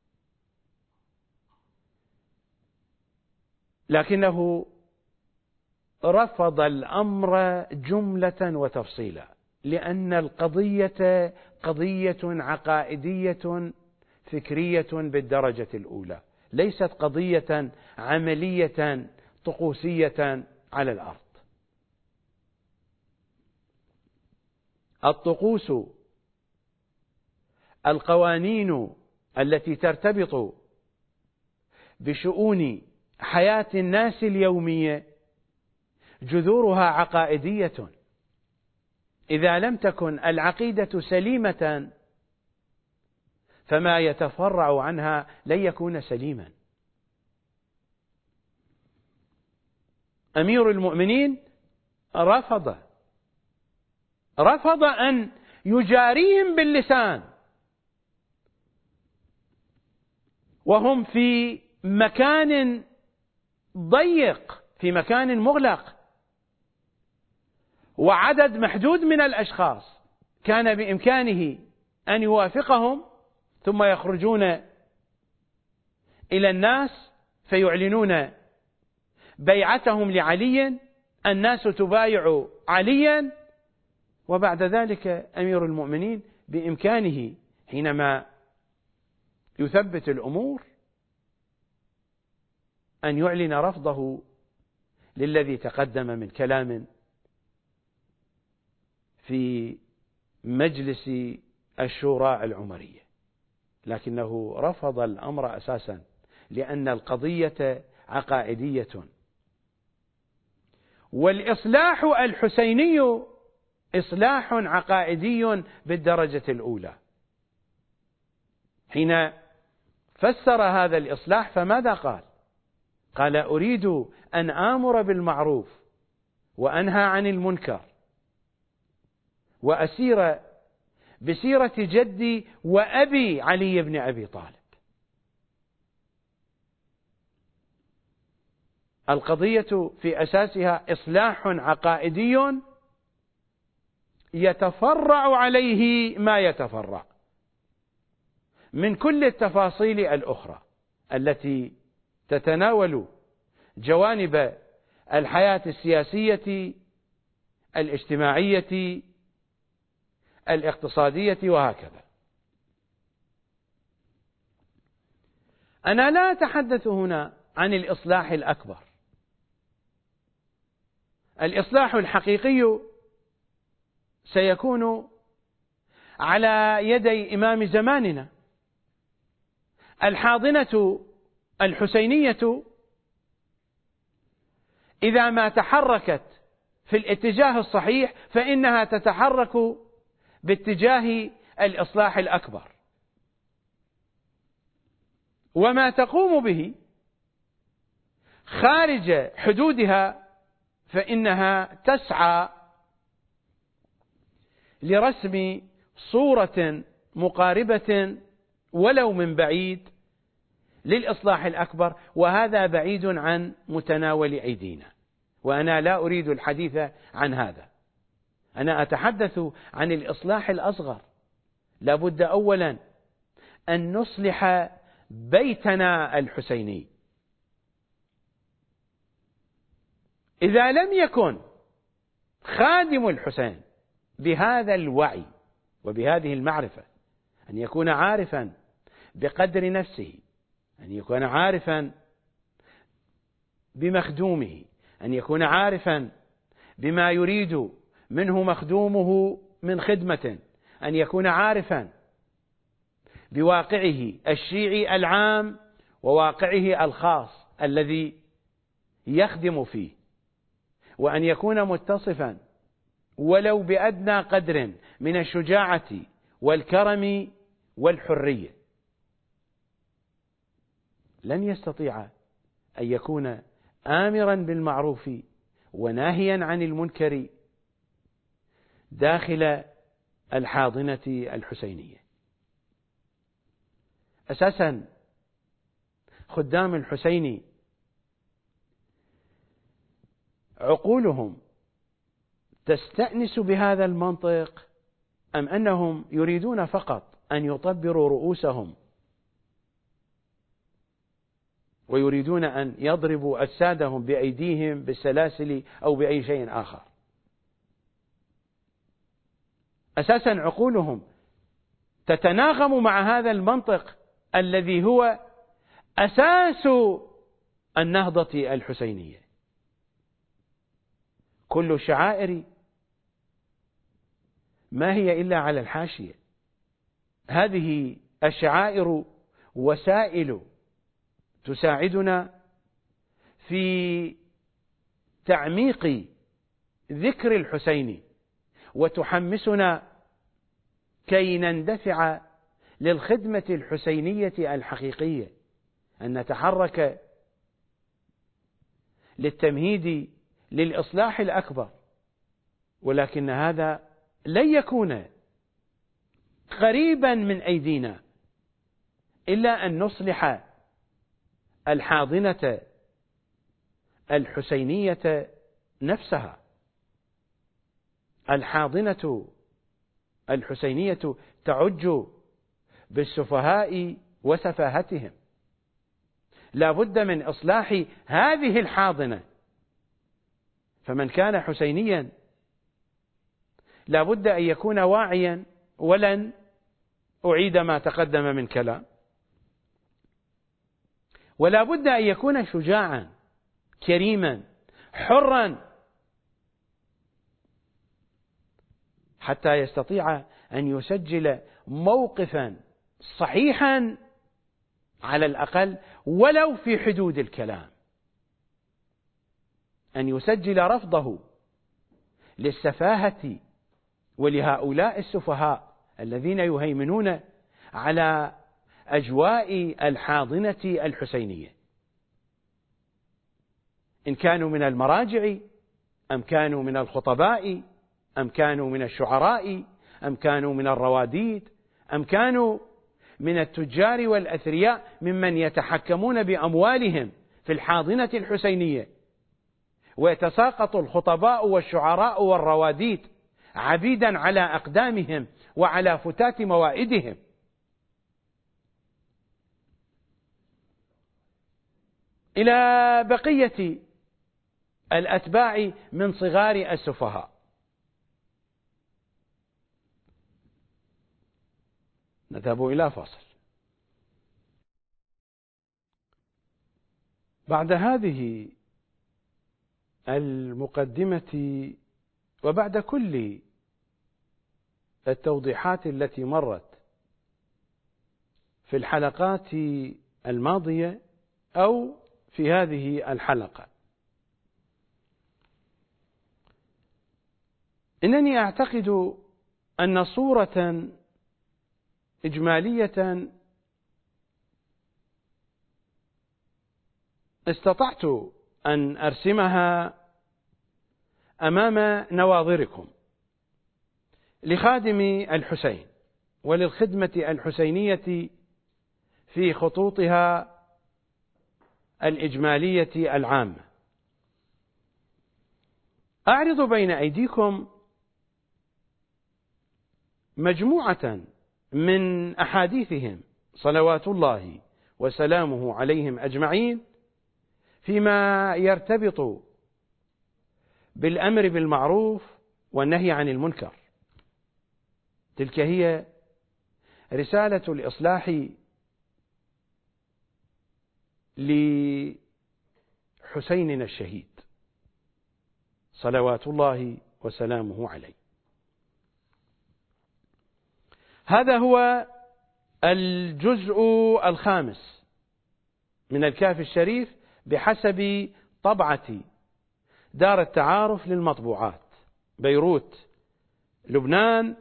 لكنه رفض الأمر جملة وتفصيلا، لأن القضية قضية عقائدية فكرية بالدرجة الأولى، ليست قضية عملية طقوسية على الأرض. الطقوس، القوانين التي ترتبط بشؤون حياة الناس اليومية جذورها عقائدية، إذا لم تكن العقيدة سليمة فما يتفرع عنها لن يكون سليما. أمير المؤمنين رفض رفض أن يجاريهم باللسان وهم في مكان ضيق، في مكان مغلق، وعدد محدود من الأشخاص، كان بإمكانه أن يوافقهم ثم يخرجون إلى الناس فيعلنون بيعتهم لعلي، الناس تبايع عليا، وبعد ذلك أمير المؤمنين بإمكانه حينما يثبت الأمور أن يعلن رفضه للذي تقدم من كلام في مجلس الشورى العمرية، لكنه رفض الأمر أساسا لأن القضية عقائدية. والإصلاح الحسيني إصلاح عقائدي بالدرجة الأولى. حين فسر هذا الإصلاح فماذا قال؟ قال: أريد أن آمر بالمعروف وأنهى عن المنكر وأسير بسيرة جدي وأبي علي بن أبي طالب. القضية في أساسها إصلاح عقائدي يتفرع عليه ما يتفرع من كل التفاصيل الأخرى التي تتناول جوانب الحياة السياسية الاجتماعية الاقتصادية وهكذا. أنا لا أتحدث هنا عن الإصلاح الأكبر. الإصلاح الحقيقي سيكون على يدي إمام زماننا. الحاضنة الحسينية إذا ما تحركت في الاتجاه الصحيح فإنها تتحرك باتجاه الإصلاح الأكبر، وما تقوم به خارج حدودها فإنها تسعى لرسم صورة مقاربة ولو من بعيد للإصلاح الأكبر، وهذا بعيد عن متناول أيدينا، وأنا لا أريد الحديث عن هذا. أنا أتحدث عن الإصلاح الأصغر. لابد أولا أن نصلح بيتنا الحسيني. إذا لم يكن خادم الحسين بهذا الوعي وبهذه المعرفة، أن يكون عارفا بقدر نفسه، أن يكون عارفا بمخدومه، أن يكون عارفا بما يريد منه مخدومه من خدمة، أن يكون عارفا بواقعه الشيعي العام وواقعه الخاص الذي يخدم فيه، وأن يكون متصفا ولو بأدنى قدر من الشجاعة والكرم والحرية. لن يستطيع أن يكون آمرا بالمعروف وناهيا عن المنكر داخل الحاضنة الحسينية. أساسا خدام الحسين عقولهم تستأنس بهذا المنطق، أم أنهم يريدون فقط أن يطبروا رؤوسهم ويريدون أن يضربوا أجسادهم بأيديهم بالسلاسل أو بأي شيء آخر؟ أساسا عقولهم تتناغم مع هذا المنطق الذي هو أساس النهضة الحسينية. كل الشعائر ما هي إلا على الحاشية. هذه الشعائر وسائل تساعدنا في تعميق ذكر الحسين وتحمسنا كي نندفع للخدمة الحسينية الحقيقية، أن نتحرك للتمهيد للإصلاح الأكبر، ولكن هذا لن يكون قريبا من أيدينا إلا أن نصلح الحاضنة الحسينية نفسها. الحاضنة الحسينية تعج بالسفهاء وسفاهتهم، لا بد من إصلاح هذه الحاضنة. فمن كان حسينيا لا بد أن يكون واعيا، ولن أعيد ما تقدم من كلام، ولا بد أن يكون شجاعا كريما حرا حتى يستطيع أن يسجل موقفا صحيحا على الأقل ولو في حدود الكلام، أن يسجل رفضه للسفاهة ولهؤلاء السفهاء الذين يهيمنون على أجواء الحاضنة الحسينية، إن كانوا من المراجع أم كانوا من الخطباء أم كانوا من الشعراء أم كانوا من الرواديد أم كانوا من التجار والأثرياء ممن يتحكمون بأموالهم في الحاضنة الحسينية، ويتساقط الخطباء والشعراء والرواديد عبيدا على أقدامهم وعلى فتات موائدهم. إلى بقية الأتباع من صغار السفهاء، نذهب إلى فاصل. بعد هذه المقدمة وبعد كل التوضيحات التي مرت في الحلقات الماضية أو في هذه الحلقة، إنني أعتقد أن صورة إجمالية استطعت أن أرسمها أمام نواظركم لخادم الحسين وللخدمة الحسينية في خطوطها الإجمالية العامة. أعرض بين أيديكم مجموعة من أحاديثهم صلوات الله وسلامه عليهم أجمعين فيما يرتبط بالأمر بالمعروف والنهي عن المنكر. تلك هي رسالة الإصلاح لحسيننا الشهيد صلوات الله وسلامه عليه. هذا هو الجزء الخامس من الكافي الشريف بحسب طبعة دار التعارف للمطبوعات بيروت لبنان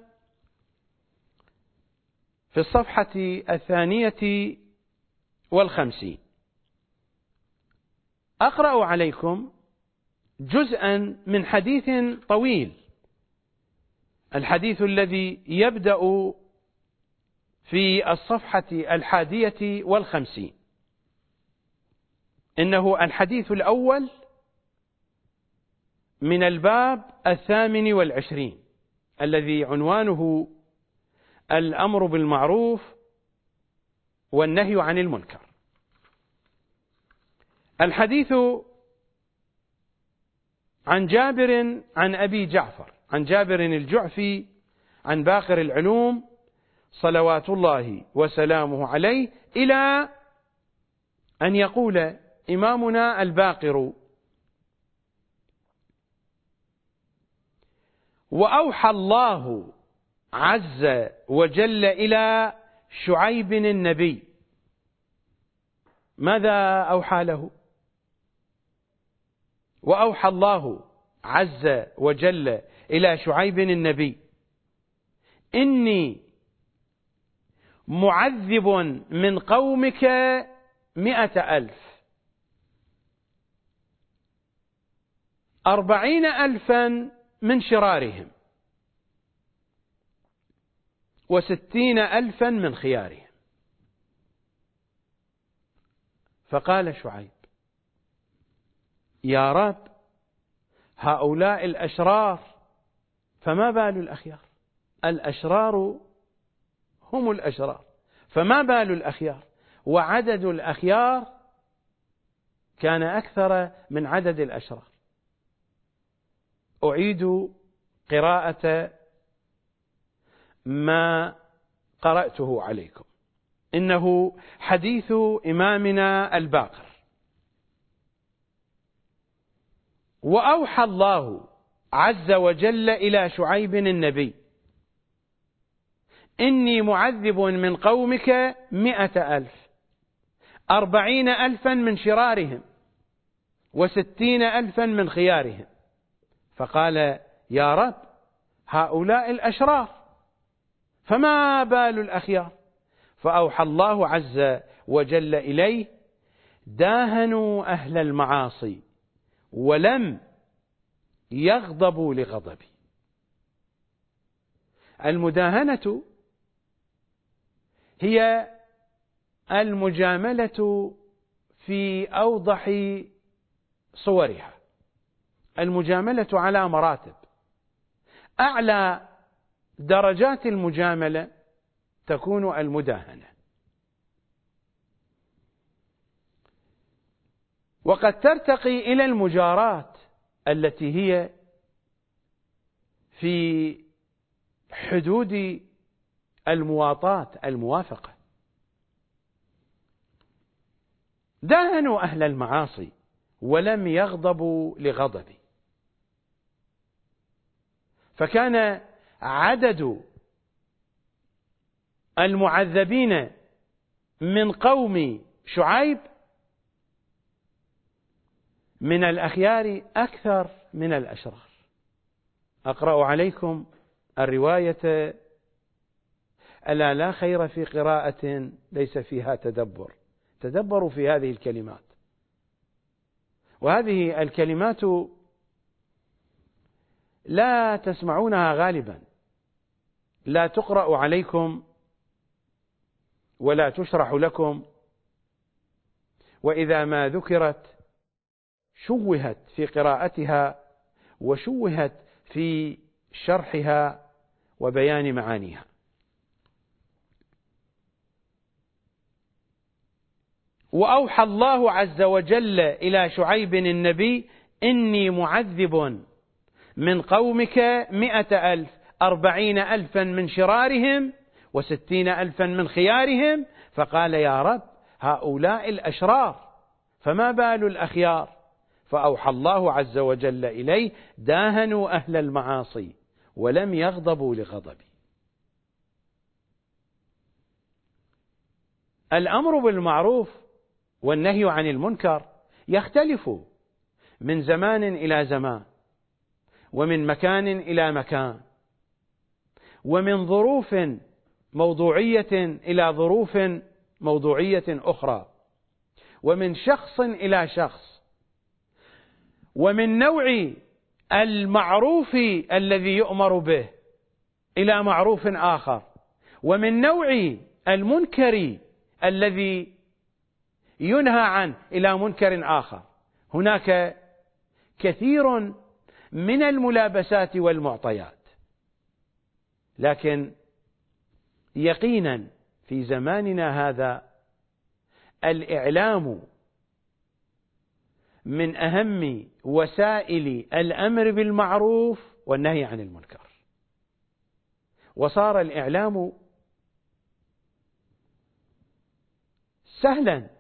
في الصفحة الثانية والخمسين. أقرأ عليكم جزءا من حديث طويل، الحديث الذي يبدأ في الصفحة الحادية والخمسين. إنه الحديث الأول من الباب الثامن والعشرين الذي عنوانه الأمر بالمعروف والنهي عن المنكر. الحديث عن جابر عن أبي جعفر عن جابر الجعفي عن باقر العلوم صلوات الله وسلامه عليه، إلى أن يقول إمامنا الباقر: وأوحى الله عز وجل إلى شعيب النبي. ماذا أوحى له؟ وأوحى الله عز وجل إلى شعيب النبي: إني معذب من قومك مئة ألف، أربعين ألفا من شرارهم وستين ألفا من خيارهم. فقال شعيب: يا رب، هؤلاء الأشرار فما بال الأخيار؟ الأشرار هم الأشرار، فما بال الأخيار؟ وعدد الأخيار كان أكثر من عدد الأشرار. أعيد قراءة ما قرأته عليكم، إنه حديث إمامنا الباقر: وأوحى الله عز وجل إلى شعيب النبي: إني معذب من قومك مئة ألف، أربعين ألفا من شرارهم وستين ألفا من خيارهم. فقال: يا رب، هؤلاء الأشرار فما بال الأخيار؟ فأوحى الله عز وجل إليه: داهنوا أهل المعاصي ولم يغضبوا لغضبي. المداهنة هي المجاملة في أوضح صورها. المجاملة على مراتب. أعلى درجات المجاملة تكون المداهنة، وقد ترتقي إلى المجارات التي هي في حدود المواطاة الموافقة. داهنوا أهل المعاصي ولم يغضبوا لغضبي. فكان عدد المعذبين من قوم شعيب من الأخيار أكثر من الأشرار. أقرأ عليكم الرواية: ألا لا خير في قراءة ليس فيها تدبر. تدبروا في هذه الكلمات، وهذه الكلمات لا تسمعونها غالبا، لا تقرأ عليكم ولا تشرح لكم، وإذا ما ذكرت شوهت في قراءتها وشوهت في شرحها وبيان معانيها. وأوحى الله عز وجل إلى شعيب النبي: إني معذب من قومك مئة ألف، أربعين ألفا من شرارهم وستين ألفا من خيارهم. فقال: يا رب، هؤلاء الأشرار فما بال الأخيار؟ فأوحى الله عز وجل إليه: داهنوا أهل المعاصي ولم يغضبوا لغضبي. الأمر بالمعروف والنهي عن المنكر يختلف من زمان إلى زمان، ومن مكان إلى مكان، ومن ظروف موضوعية إلى ظروف موضوعية أخرى، ومن شخص إلى شخص، ومن نوع المعروف الذي يؤمر به إلى معروف آخر، ومن نوع المنكر الذي ينهى عنه إلى منكر آخر. هناك كثير من الملابسات والمعطيات، لكن يقينا في زماننا هذا الإعلام من أهم وسائل الأمر بالمعروف والنهي عن المنكر. وصار الإعلام سهلا،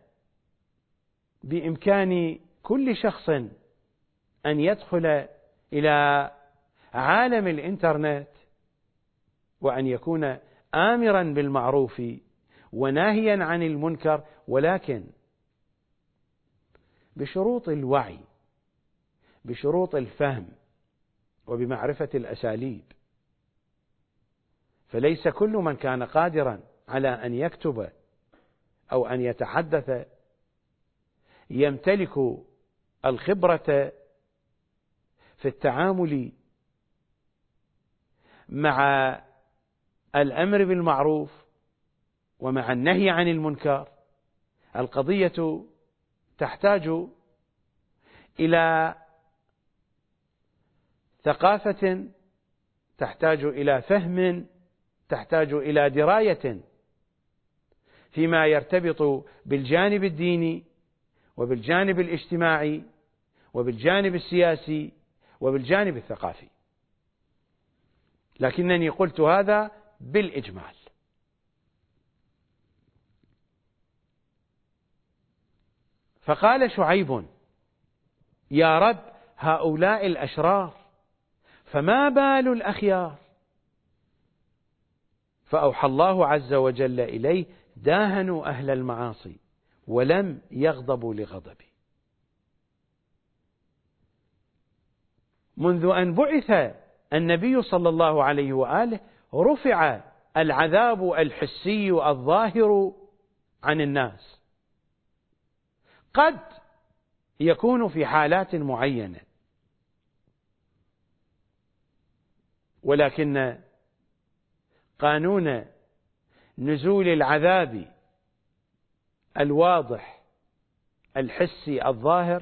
بإمكان كل شخص أن يدخل إلى عالم الإنترنت وأن يكون آمرا بالمعروف وناهيا عن المنكر، ولكن بشروط الوعي، بشروط الفهم، وبمعرفة الأساليب، فليس كل من كان قادرا على أن يكتب أو أن يتحدث يمتلك الخبرة في التعامل مع الأمر بالمعروف ومع النهي عن المنكر. القضية تحتاج إلى ثقافة، تحتاج إلى فهم، تحتاج إلى دراية فيما يرتبط بالجانب الديني وبالجانب الاجتماعي وبالجانب السياسي وبالجانب الثقافي، لكنني قلت هذا بالإجمال. فقال شعيب: يا رب، هؤلاء الأشرار فما بال الأخيار؟ فأوحى الله عز وجل إليه: داهنوا أهل المعاصي ولم يغضبوا لغضبي. منذ أن بعث النبي صلى الله عليه وآله رفع العذاب الحسي الظاهر عن الناس، قد يكون في حالات معينة، ولكن قانون نزول العذاب الواضح الحسي الظاهر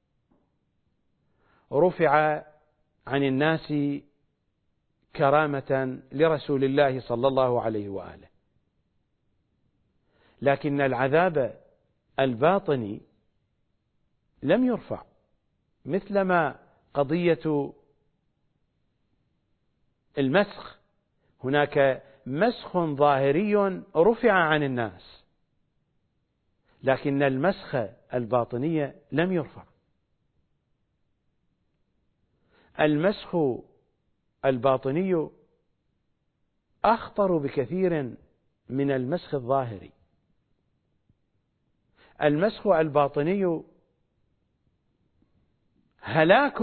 رفع عن الناس كرامة لرسول الله صلى الله عليه وآله، لكن العذاب الباطني لم يرفع، مثلما قضية المسخ، هناك مسخ ظاهري رفع عن الناس، لكن المسخ الباطني لم يرفع. المسخ الباطني أخطر بكثير من المسخ الظاهري. المسخ الباطني هلاك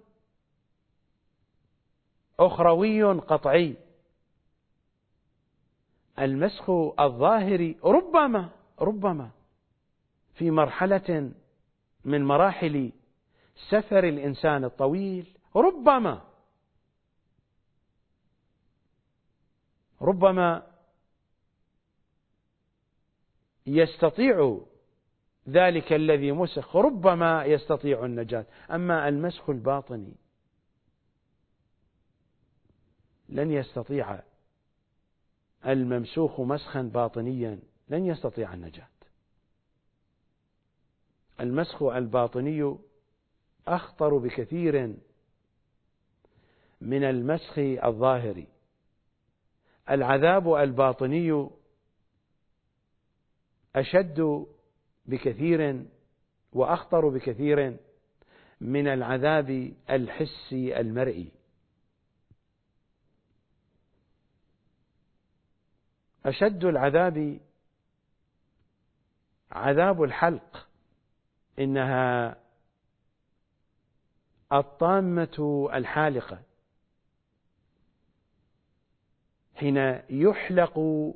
أخروي قطعي، المسخ الظاهري ربما ربما في مرحلة من مراحل سفر الإنسان الطويل، ربما ربما يستطيع ذلك الذي مسخ، ربما يستطيع النجاة. أما المسخ الباطني لن يستطيع الممسوخ مسخا باطنيا، لن يستطيع النجاة. المسخ الباطني أخطر بكثير من المسخ الظاهري. العذاب الباطني أشد بكثير وأخطر بكثير من العذاب الحسي المرئي. أشد العذاب عذاب الحلق، إنها الطامة الحالقة، حين يحلق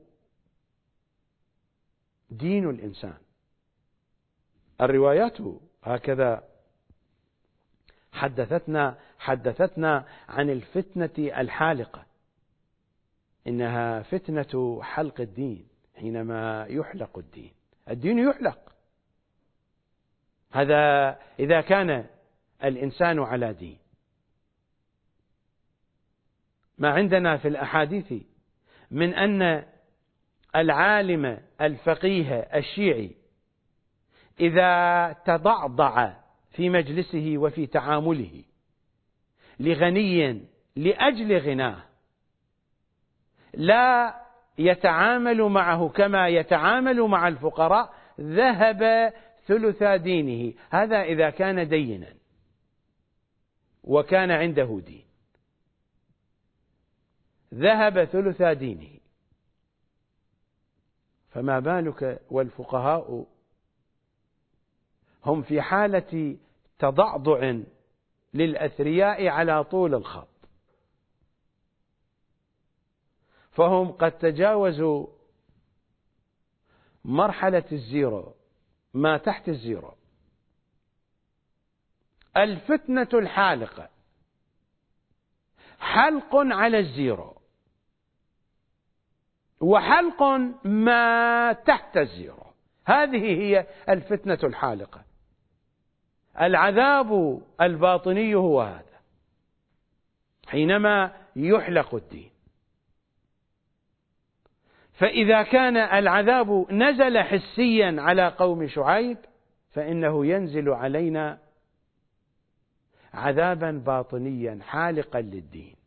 دين الإنسان. الروايات هكذا حدثتنا حدثتنا عن الفتنة الحالقة، إنها فتنة حلق الدين، حينما يحلق الدين، الدين يحلق. هذا إذا كان الإنسان على دين. ما عندنا في الأحاديث من أن العالم الفقيه الشيعي إذا تضعضع في مجلسه وفي تعامله لغني لأجل غناه لا يتعامل معه كما يتعامل مع الفقراء، ذهب ثلث دينه. هذا إذا كان دينا وكان عنده دين، ذهب ثلث دينه. فما بالك والفقهاء هم في حالة تضعضع للأثرياء على طول الخط، فهم قد تجاوزوا مرحلة الزيرو، ما تحت الزيرو. الفتنة الحالقة حلق على الزيرو، وحلق ما تحت الزيرو، هذه هي الفتنة الحالقة. العذاب الباطني هو هذا، حينما يحلق الدين. فإذا كان العذاب نزل حسيا على قوم شعيب، فإنه ينزل علينا عذابا باطنيا حالقا للدين.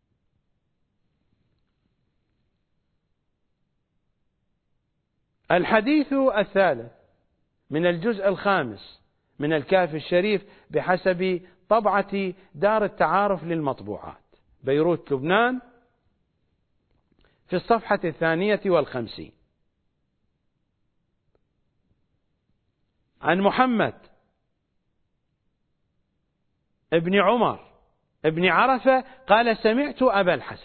الحديث الثالث من الجزء الخامس من الكافي الشريف بحسب طبعة دار التعارف للمطبوعات، بيروت لبنان، في الصفحة الثانية والخمسين. عن محمد ابن عمر ابن عرفة قال: سمعت أبا الحسن،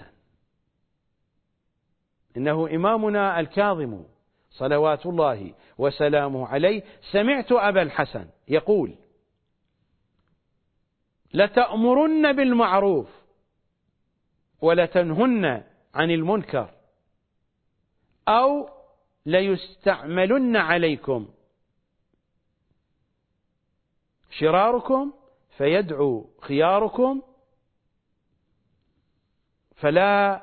إنه إمامنا الكاظم صلوات الله وسلامه عليه، سمعت أبا الحسن يقول: لتأمرن بالمعروف ولتنهن عن المنكر، أو ليستعملن عليكم شراركم فيدعو خياركم فلا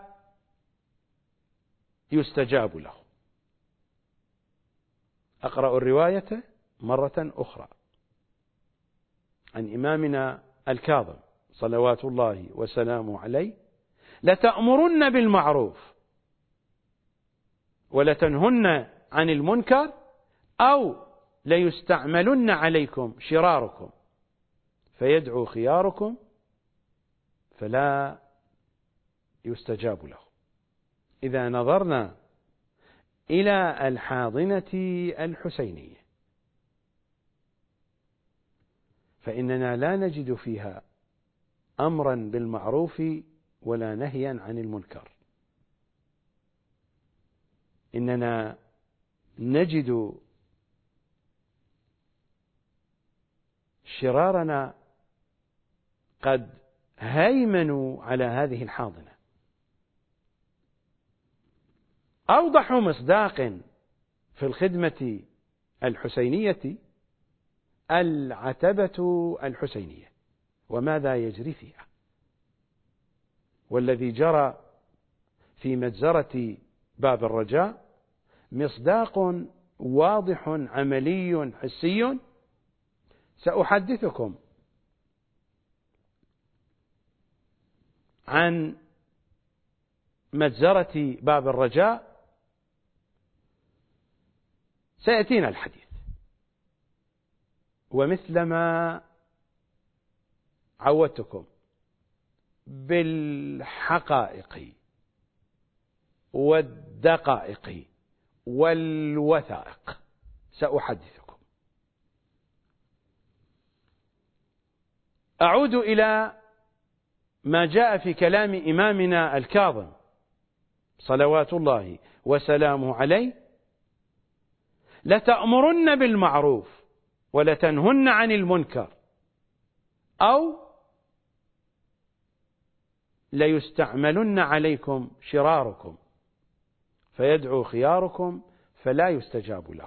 يستجاب له. أقرأ الرواية مرة أخرى عن إمامنا الكاظم صلوات الله وسلامه عليه: لتأمرن بالمعروف ولتنهن عن المنكر، أو ليستعملن عليكم شراركم فيدعو خياركم فلا يستجاب له. إذا نظرنا إلى الحاضنة الحسينية فإننا لا نجد فيها أمرا بالمعروف ولا نهيا عن المنكر، إننا نجد شرارنا قد هيمنوا على هذه الحاضنة. أوضح مصداق في الخدمة الحسينية العتبة الحسينية وماذا يجري فيها، والذي جرى في مجزرة باب الرجاء مصداق واضح عملي حسي. سأحدثكم عن مجزرة باب الرجاء، سيأتينا الحديث، ومثلما عودتكم بالحقائق والدقائق والوثائق سأحدثكم. أعود إلى ما جاء في كلام إمامنا الكاظم صلوات الله وسلامه عليه: لتأمرن بالمعروف ولتنهن عن المنكر، أو ليستعملن عليكم شراركم فيدعو خياركم فلا يستجاب له.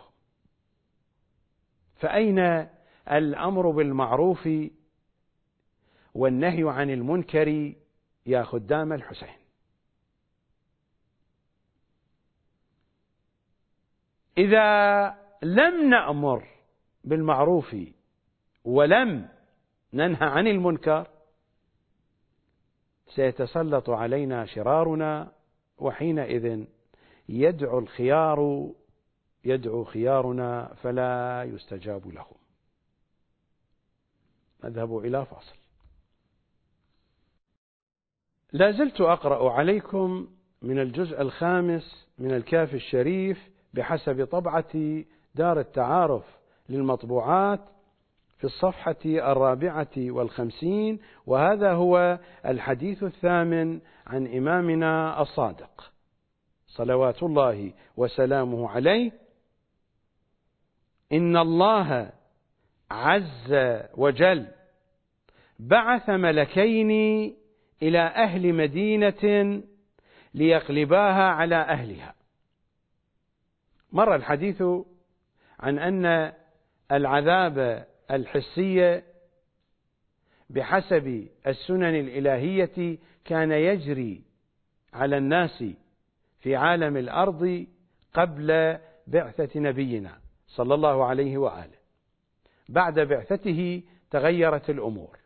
فأين الأمر بالمعروف والنهي عن المنكر يا خدام الحسين؟ إذا لم نأمر بالمعروف ولم ننهى عن المنكر سيتسلط علينا شرارنا، وحينئذ يدعو الخيار يدعو خيارنا فلا يستجاب لهم. نذهب إلى فاصل. لا زلت أقرأ عليكم من الجزء الخامس من الكافي الشريف بحسب طبعة دار التعارف للمطبوعات في الصفحة الرابعة والخمسين، وهذا هو الحديث الثامن عن إمامنا الصادق صلوات الله وسلامه عليه: إن الله عز وجل بعث ملكين إلى أهل مدينة ليقلباها على أهلها. مر الحديث عن أن العذاب الحسي بحسب السنن الإلهية كان يجري على الناس في عالم الأرض قبل بعثة نبينا صلى الله عليه وآله. بعد بعثته تغيرت الأمور.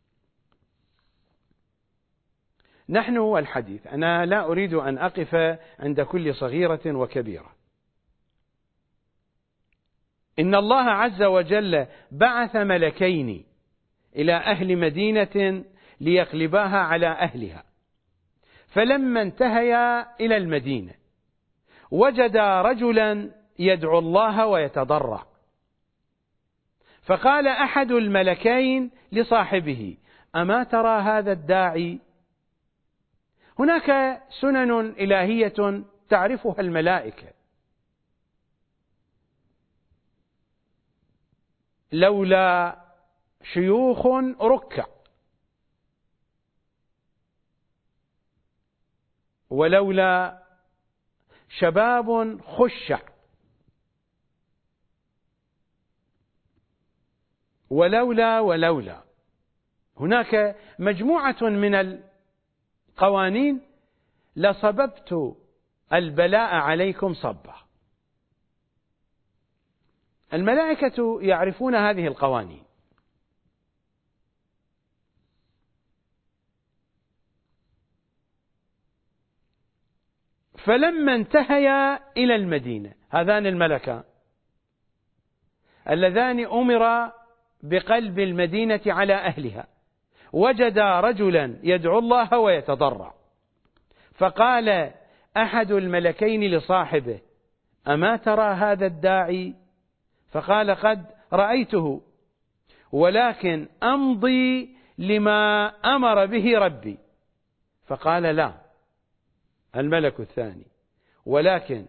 نحن والحديث، أنا لا أريد أن أقف عند كل صغيرة وكبيرة. إن الله عز وجل بعث ملكين إلى أهل مدينة ليقلباها على أهلها، فلما انتهيا إلى المدينة وجدا رجلا يدعو الله ويتضرع، فقال أحد الملكين لصاحبه: أما ترى هذا الداعي؟ هناك سنن إلهية تعرفها الملائكة، لولا شيوخ ركع، ولولا شباب خشع، ولولا ولولا هناك مجموعة من القوانين لصببت البلاء عليكم صبا. الملائكة يعرفون هذه القوانين، فلما انتهيا إلى المدينة، هذان الملكان اللذان أمر بقلب المدينة على أهلها، وجدا رجلا يدعو الله ويتضرع، فقال أحد الملكين لصاحبه: أما ترى هذا الداعي؟ فقال: قد رأيته، ولكن أمضي لما أمر به ربي. فقال: لا، الملك الثاني، ولكن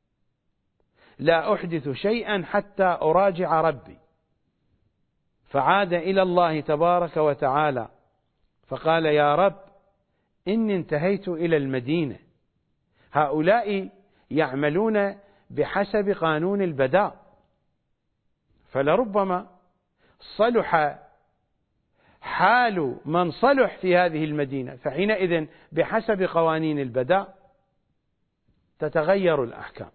لا أحدث شيئا حتى أراجع ربي. فعاد إلى الله تبارك وتعالى فقال: يا رب، إني انتهيت إلى المدينة، هؤلاء يعملون بحسب قانون البداء، فلربما صلح حال من صلح في هذه المدينة، فحينئذ بحسب قوانين البداء تتغير الأحكام.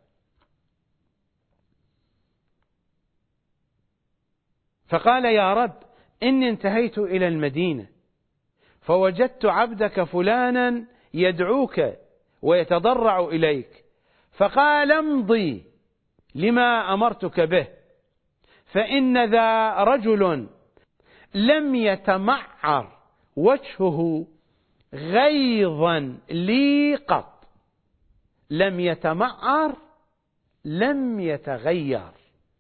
فقال: يا رب، إني انتهيت إلى المدينة فوجدت عبدك فلانا يدعوك ويتضرع إليك، فقال: امضي لما أمرتك به، فإن ذا رجل لم يتمعر وجهه غيظا لي قط. لم يتمعر، لم يتغير،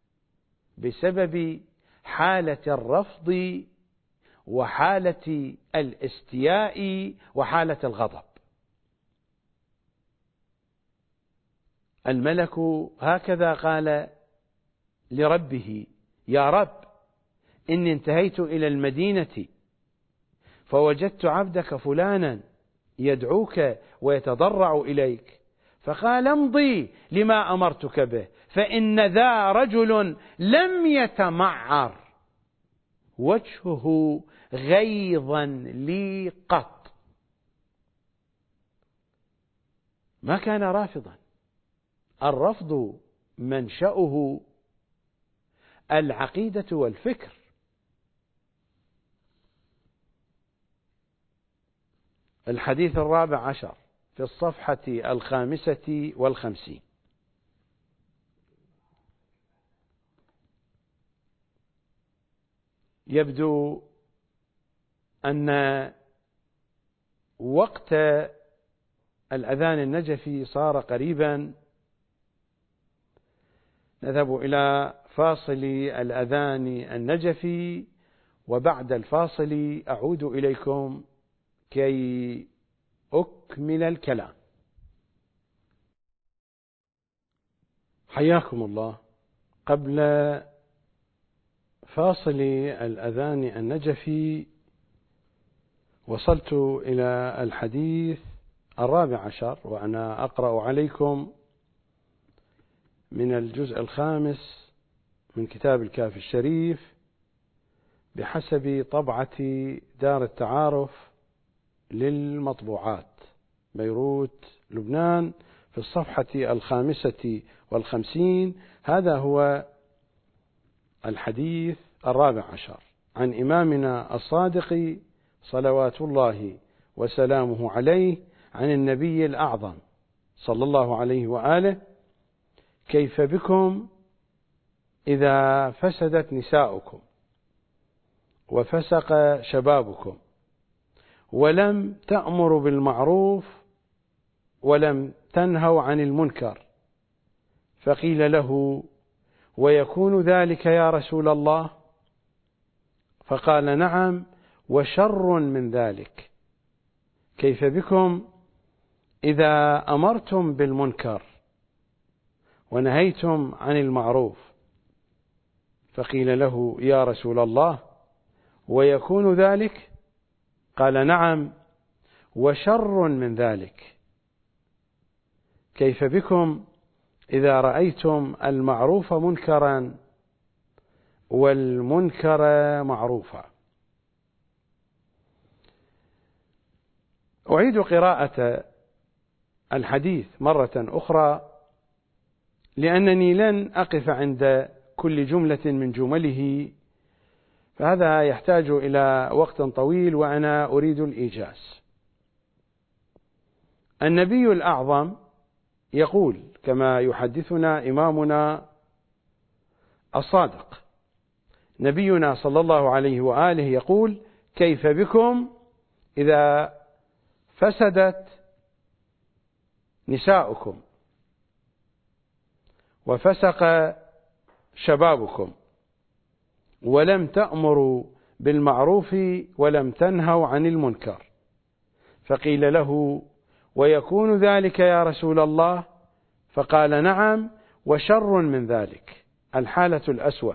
بسبب حالة الرفض وحالة الاستياء وحالة الغضب. الملك هكذا قال لربه: يا رب، إني انتهيت إلى المدينة فوجدت عبدك فلانا يدعوك ويتضرع إليك، فقال: امضي لما أمرتك به، فإن ذا رجل لم يتمعر وجهه غيظا لي قط. ما كان رافضا، الرفض منشأه العقيدة والفكر. الحديث الرابع عشر في الصفحة الخامسة والخمسين: يبدو أن وقت الأذان النجفي صار قريبا، نذهب إلى فاصل الأذان النجفي، وبعد الفاصل أعود إليكم كي أكمل الكلام. حياكم الله. قبل فاصل الأذان النجفي وصلت إلى الحديث الرابع عشر، وأنا أقرأ عليكم من الجزء الخامس من كتاب الكافي الشريف بحسب طبعة دار التعارف للمطبوعات بيروت لبنان في الصفحة الخامسة والخمسين. هذا هو الحديث الرابع عشر عن إمامنا الصادق صلوات الله وسلامه عليه عن النبي الأعظم صلى الله عليه وآله: كيف بكم إذا فسدت نساؤكم وفسق شبابكم ولم تأمروا بالمعروف ولم تنهوا عن المنكر؟ فقيل له: ويكون ذلك يا رسول الله؟ فقال: نعم، وشر من ذلك. كيف بكم إذا أمرتم بالمنكر ونهيتم عن المعروف؟ فقيل له: يا رسول الله، ويكون ذلك؟ قال: نعم، وشر من ذلك. كيف بكم إذا رأيتم المعروف منكرا والمنكر معروفا؟ أعيد قراءة الحديث مرة أخرى لأنني لن أقف عند كل جملة من جمله، فهذا يحتاج إلى وقت طويل وأنا أريد الإيجاز. النبي الأعظم يقول كما يحدثنا إمامنا الصادق، نبينا صلى الله عليه وآله يقول: كيف بكم إذا فسدت نساؤكم وفسق شبابكم ولم تأمروا بالمعروف ولم تنهوا عن المنكر؟ فقيل له: ويكون ذلك يا رسول الله؟ فقال: نعم، وشر من ذلك. الحالة الأسوأ: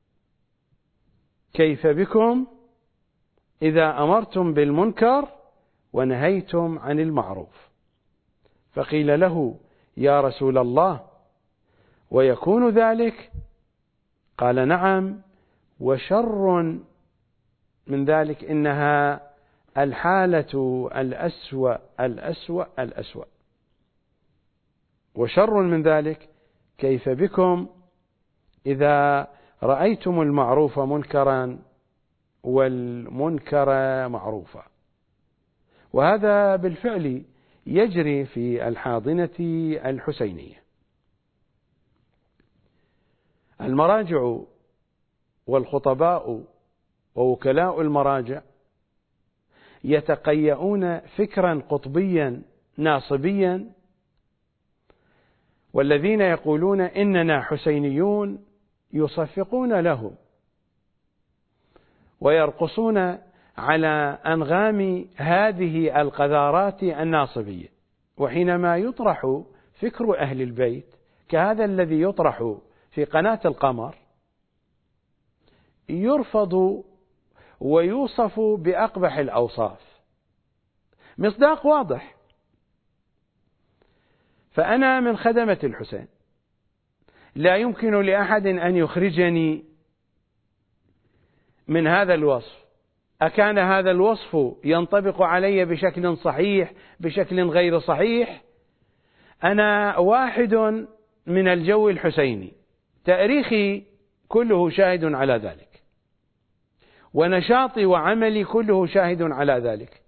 كيف بكم إذا أمرتم بالمنكر ونهيتم عن المعروف؟ فقيل له: يا رسول الله، ويكون ذلك؟ قال: نعم، وشر من ذلك. إنها الحالة الأسوأ الأسوأ الأسوأ. وشر من ذلك: كيف بكم إذا رأيتم المعروف منكرا والمنكر معروفا؟ وهذا بالفعل يجري في الحاضنة الحسينية. المراجع والخطباء ووكلاء المراجع يتقيؤون فكرا قطبيا ناصبيا، والذين يقولون إننا حسينيون يصفقون له ويرقصون على أنغام هذه القذارات الناصبية. وحينما يطرح فكر أهل البيت كهذا الذي يطرح في قناة القمر، يرفض ويوصف بأقبح الأوصاف. مصداق واضح. فأنا من خدمة الحسين، لا يمكن لأحد أن يخرجني من هذا الوصف. أكان هذا الوصف ينطبق علي بشكل صحيح بشكل غير صحيح؟ أنا واحد من الجو الحسيني، تاريخي كله شاهد على ذلك، ونشاطي وعملي كله شاهد على ذلك.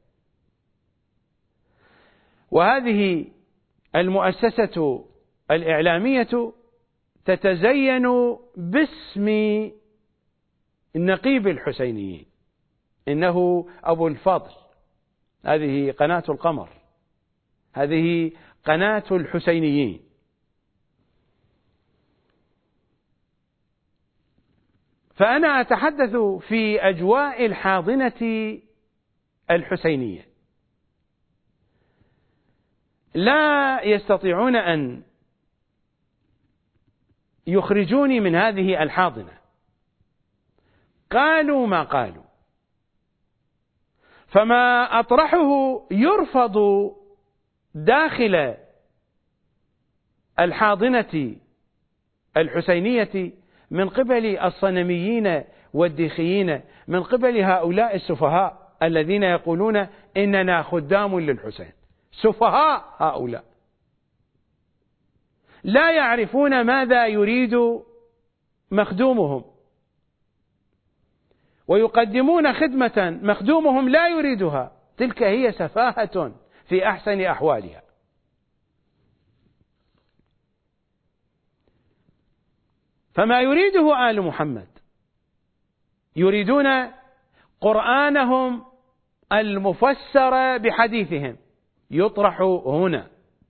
وهذه المؤسسة الإعلامية تتزين باسم النقيب الحسينيين، إنه أبو الفضل، هذه قناة القمر، هذه قناة الحسينيين. فأنا أتحدث في أجواء الحاضنة الحسينية. لا يستطيعون أن يخرجوني من هذه الحاضنة، قالوا ما قالوا، فما أطرحه يرفض داخل الحاضنة الحسينية من قبل الصنميين والديخيين، من قبل هؤلاء السفهاء الذين يقولون إننا خدام للحسين. سفهاء هؤلاء لا يعرفون ماذا يريد مخدومهم، ويقدمون خدمة مخدومهم لا يريدها. تلك هي سفاهة في أحسن أحوالها. فما يريده آل محمد، يريدون قرآنهم المفسر بحديثهم يطرح هنا،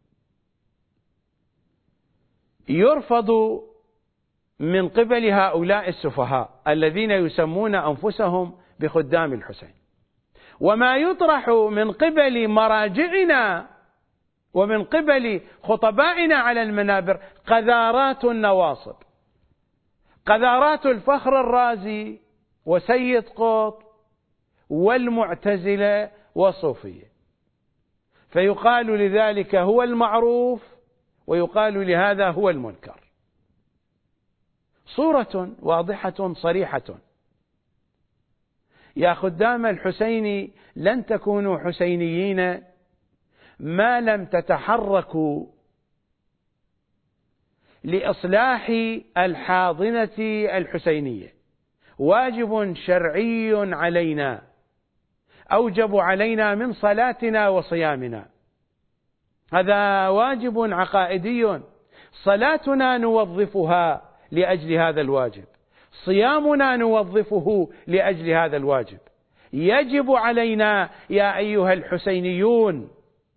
يرفض من قبل هؤلاء السفهاء الذين يسمون أنفسهم بخدام الحسين. وما يطرح من قبل مراجعنا ومن قبل خطبائنا على المنابر قذارات النواصب، قذارات الفخر الرازي وسيد قطب والمعتزلة والصوفية. فيقال لذلك هو المعروف ويقال لهذا هو المنكر. صورة واضحة صريحة. يا خدام الحسين لن تكونوا حسينيين ما لم تتحركوا لإصلاح الحاضنة الحسينية. واجب شرعي علينا، أوجب علينا من صلاتنا وصيامنا. هذا واجب عقائدي، صلاتنا نوظفها لأجل هذا الواجب، صيامنا نوظفه لأجل هذا الواجب. يجب علينا يا أيها الحسينيون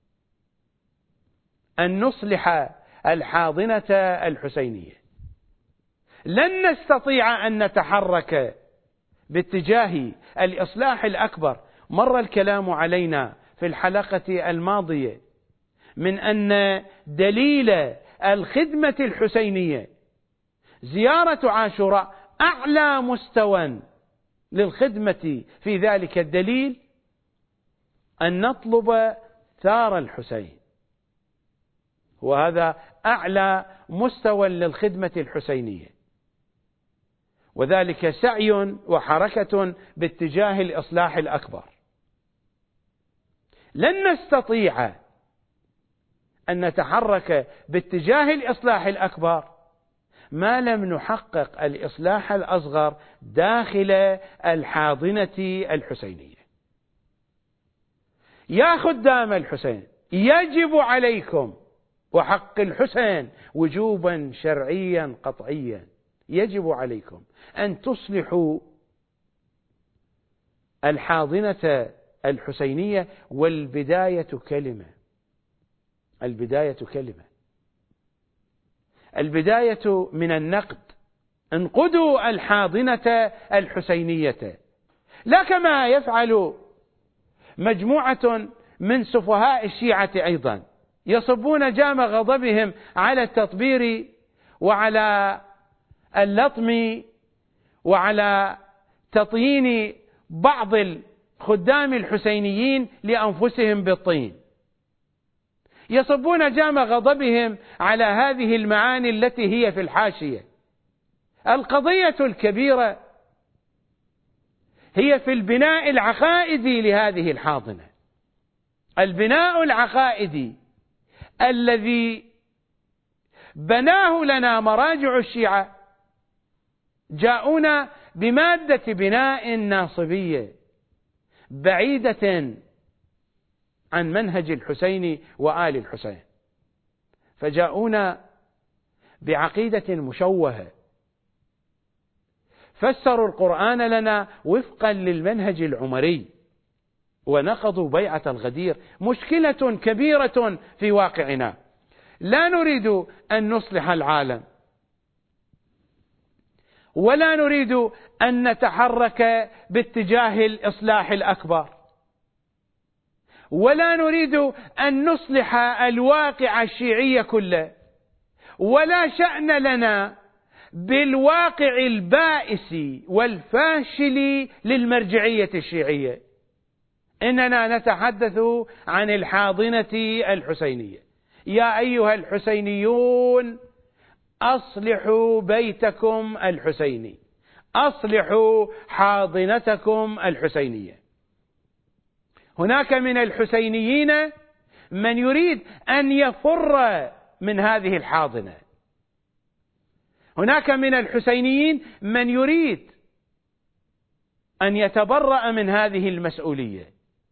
أن نصلح الحاضنة الحسينية. لن نستطيع أن نتحرك باتجاه الإصلاح الأكبر. مر الكلام علينا في الحلقة الماضية من أن دليل الخدمة الحسينية زيارة عاشوراء أعلى مستوى للخدمة في ذلك الدليل أن نطلب ثار الحسين، وهذا أعلى مستوى للخدمة الحسينية، وذلك سعي وحركة باتجاه الإصلاح الأكبر. لن نستطيع أن نتحرك باتجاه الإصلاح الأكبر ما لم نحقق الإصلاح الأصغر داخل الحاضنة الحسينية. يا خدام الحسين يجب عليكم، وحق الحسين وجوبا شرعيا قطعيا، يجب عليكم أن تصلحوا الحاضنة الحسينية. والبداية كلمة، البداية كلمة، البداية من النقد. انقدوا الحاضنة الحسينية، لا كما يفعل مجموعة من سفهاء الشيعة أيضا، يصبون جام غضبهم على التطبير وعلى اللطم وعلى تطيين بعض الخدام الحسينيين لأنفسهم بالطين. يصبون جام غضبهم على هذه المعاني التي هي في الحاشية. القضية الكبيرة هي في البناء العقائدي لهذه الحاضنة، البناء العقائدي الذي بناه لنا مراجع الشيعة. جاءونا بمادة بناء ناصبية بعيدة عن منهج الحسين وآل الحسين، فجاءونا بعقيدة مشوهة، فسروا القرآن لنا وفقا للمنهج العمري ونقضوا بيعة الغدير. مشكلة كبيرة في واقعنا. لا نريد أن نصلح العالم ولا نريد أن نتحرك باتجاه الإصلاح الأكبر، ولا نريد أن نصلح الواقع الشيعي كله، ولا شأن لنا بالواقع البائس والفاشل للمرجعية الشيعية. إننا نتحدث عن الحاضنة الحسينية. يا أيها الحسينيون أصلحوا بيتكم الحسيني، أصلحوا حاضنتكم الحسينية. هناك من الحسينيين من يريد أن يفر من هذه الحاضنة، هناك من الحسينيين من يريد أن يتبرأ من هذه المسؤولية.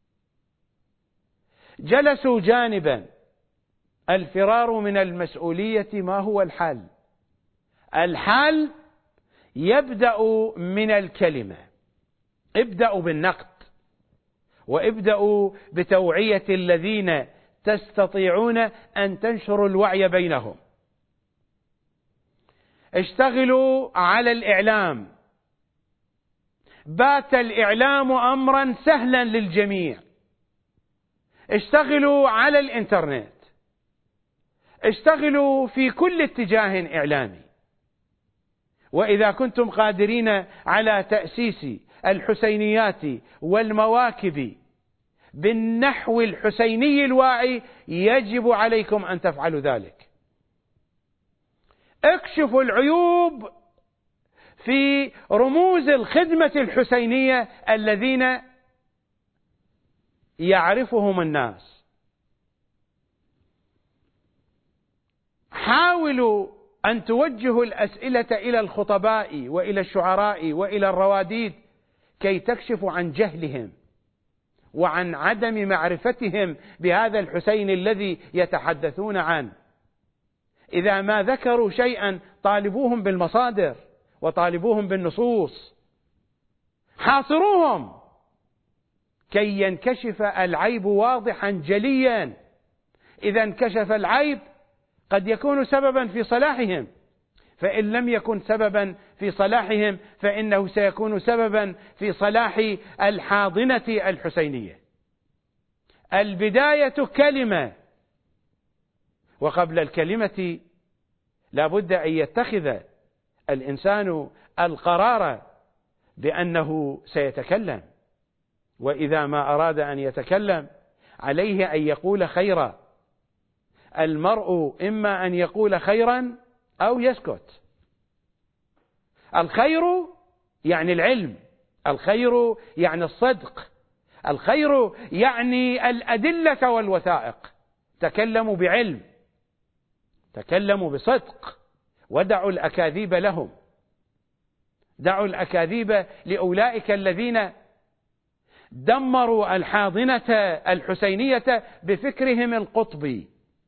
جلسوا جانبا. الفرار من المسؤولية ما هو الحل؟ الحل يبدأ من الكلمة. ابدأوا بالنقد، وابدأوا بتوعية الذين تستطيعون أن تنشروا الوعي بينهم. اشتغلوا على الإعلام. بات الإعلام أمرا سهلا للجميع. اشتغلوا على الإنترنت، اشتغلوا في كل اتجاه إعلامي. وإذا كنتم قادرين على تأسيس الحسينيات والمواكب بالنحو الحسيني الواعي يجب عليكم أن تفعلوا ذلك. اكشفوا العيوب في رموز الخدمة الحسينية الذين يعرفهم الناس. حاولوا أن توجهوا الأسئلة إلى الخطباء وإلى الشعراء وإلى الرواديد كي تكشفوا عن جهلهم وعن عدم معرفتهم بهذا الحسين الذي يتحدثون عنه. إذا ما ذكروا شيئا طالبوهم بالمصادر وطالبوهم بالنصوص، حاصروهم كي ينكشف العيب واضحا جليا. إذا انكشف العيب قد يكون سببا في صلاحهم، فإن لم يكن سببا في صلاحهم فإنه سيكون سببا في صلاح الحاضنة الحسينية. البداية كلمة، وقبل الكلمة لا بد أن يتخذ الإنسان القرار بأنه سيتكلم. وإذا ما أراد أن يتكلم عليه أن يقول خيرا. المرء إما أن يقول خيرا أو يسكت. الخير يعني العلم، الخير يعني الصدق، الخير يعني الأدلة والوثائق. تكلموا بعلم، تكلموا بصدق، ودعوا الأكاذيب لهم. دعوا الأكاذيب لأولئك الذين دمروا الحاضنة الحسينية بفكرهم القطبي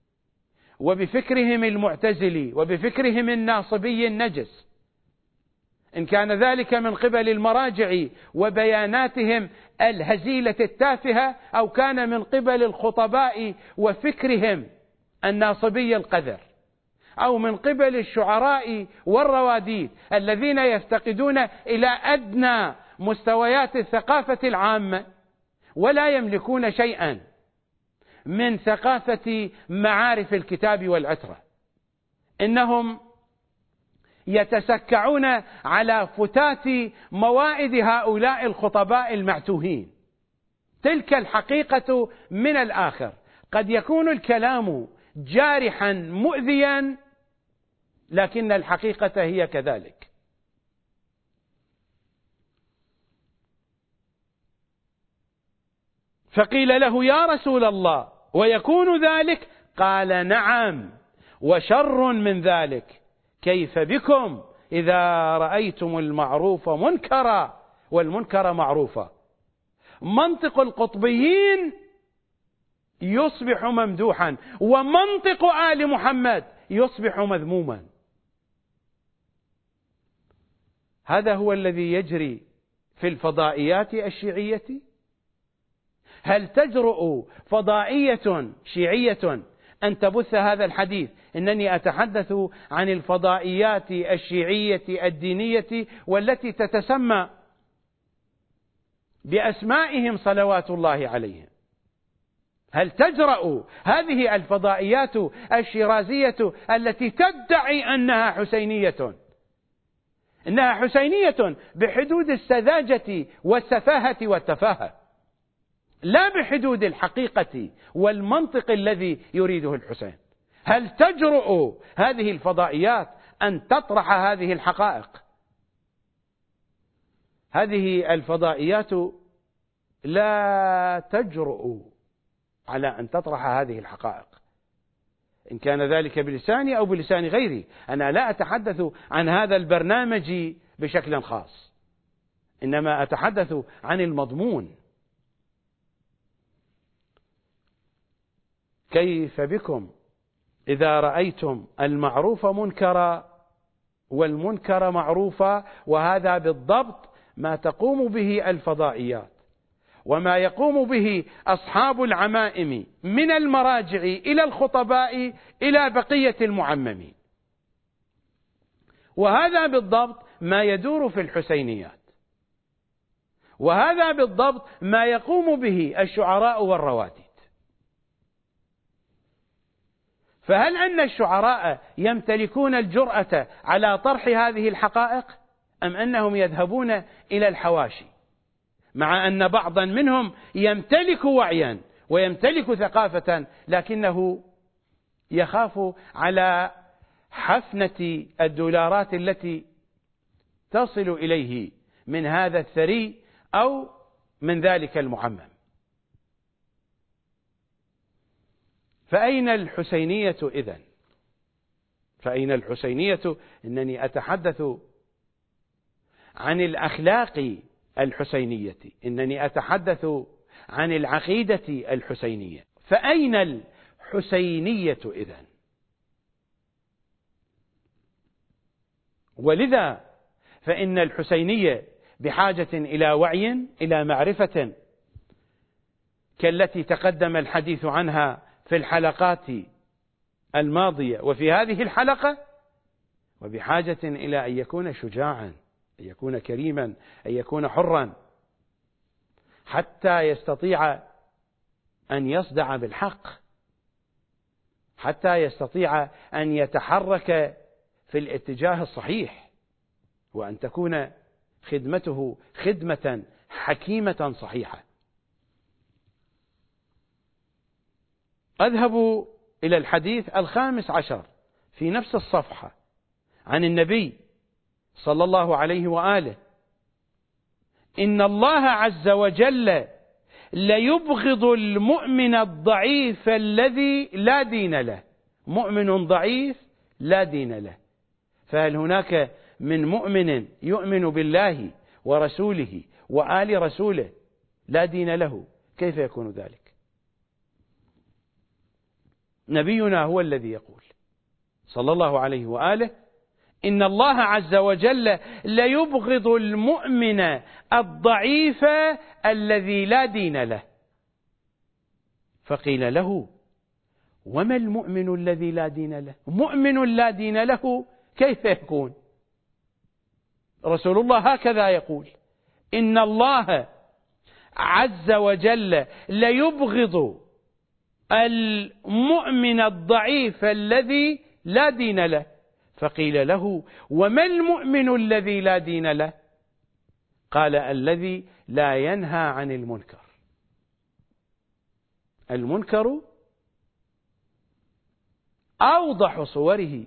وبفكرهم المعتزلي وبفكرهم الناصبي النجس. إن كان ذلك من قبل المراجع وبياناتهم الهزيلة التافهة، أو كان من قبل الخطباء وفكرهم الناصبي القذر، أو من قبل الشعراء والرواديد الذين يفتقدون إلى أدنى مستويات الثقافة العامة ولا يملكون شيئا من ثقافة معارف الكتاب والعترة. إنهم يتسكعون على فتات موائد هؤلاء الخطباء المعتوهين. تلك الحقيقة من الآخر. قد يكون الكلام جارحا مؤذيا، لكن الحقيقة هي كذلك. فقيل له يا رسول الله ويكون ذلك؟ قال نعم، وشر من ذلك. كيف بكم إذا رأيتم المعروف منكرا والمنكر معروفا؟ منطق القطبيين يصبح ممدوحا، ومنطق آل محمد يصبح مذموما. هذا هو الذي يجري في الفضائيات الشيعية. هل تجرؤ فضائية شيعية أن تبث هذا الحديث. إنني أتحدث عن الفضائيات الشيعية الدينية والتي تتسمى بأسمائهم صلوات الله عليهم. هل تجرأ هذه الفضائيات الشيرازية التي تدعي أنها حسينية، إنها حسينية بحدود السذاجة والسفاهة والتفاهة، لا بحدود الحقيقة والمنطق الذي يريده الحسين، هل تجرؤ هذه الفضائيات أن تطرح هذه الحقائق؟ هذه الفضائيات لا تجرؤ على أن تطرح هذه الحقائق، إن كان ذلك بلساني أو بلسان غيري. أنا لا أتحدث عن هذا البرنامج بشكل خاص، إنما أتحدث عن المضمون. كيف بكم إذا رأيتم المعروف منكرا والمنكر معروفا؟ وهذا بالضبط ما تقوم به الفضائيات وما يقوم به أصحاب العمائم من المراجع إلى الخطباء إلى بقية المعممين، وهذا بالضبط ما يدور في الحسينيات، وهذا بالضبط ما يقوم به الشعراء والرواتد. فهل أن الشعراء يمتلكون الجرأة على طرح هذه الحقائق، أم أنهم يذهبون إلى الحواشي، مع أن بعضا منهم يمتلك وعيا ويمتلك ثقافة لكنه يخاف على حفنة الدولارات التي تصل إليه من هذا الثري أو من ذلك المعمم؟ فأين الحسينية إذن؟ فأين الحسينية؟ إنني أتحدث عن الأخلاق الحسينية، إنني أتحدث عن العقيدة الحسينية. فأين الحسينية إذن؟ ولذا فإن الحسينية بحاجة إلى وعي، إلى معرفة كالتي تقدم الحديث عنها في الحلقات الماضية وفي هذه الحلقة، وبحاجة إلى أن يكون شجاعا، أن يكون كريما، أن يكون حرا، حتى يستطيع أن يصدع بالحق، حتى يستطيع أن يتحرك في الاتجاه الصحيح، وأن تكون خدمته خدمة حكيمة صحيحة. أذهب إلى الحديث الخامس عشر في نفس الصفحة عن النبي صلى الله عليه وآله: إن الله عز وجل ليبغض المؤمن الضعيف الذي لا دين له. مؤمن ضعيف لا دين له، فهل هناك من مؤمن يؤمن بالله ورسوله وآل رسوله لا دين له؟ كيف يكون ذلك؟ نبينا هو الذي يقول صلى الله عليه وآله: إن الله عز وجل ليبغض المؤمن الضعيف الذي لا دين له. فقيل له: وما المؤمن الذي لا دين له؟ مؤمن لا دين له كيف يكون؟ رسول الله هكذا يقول: إن الله عز وجل ليبغض المؤمن الضعيف الذي لا دين له. فقيل له: وما المؤمن الذي لا دين له؟ قال: الذي لا ينهى عن المنكر. المنكر أوضح صوره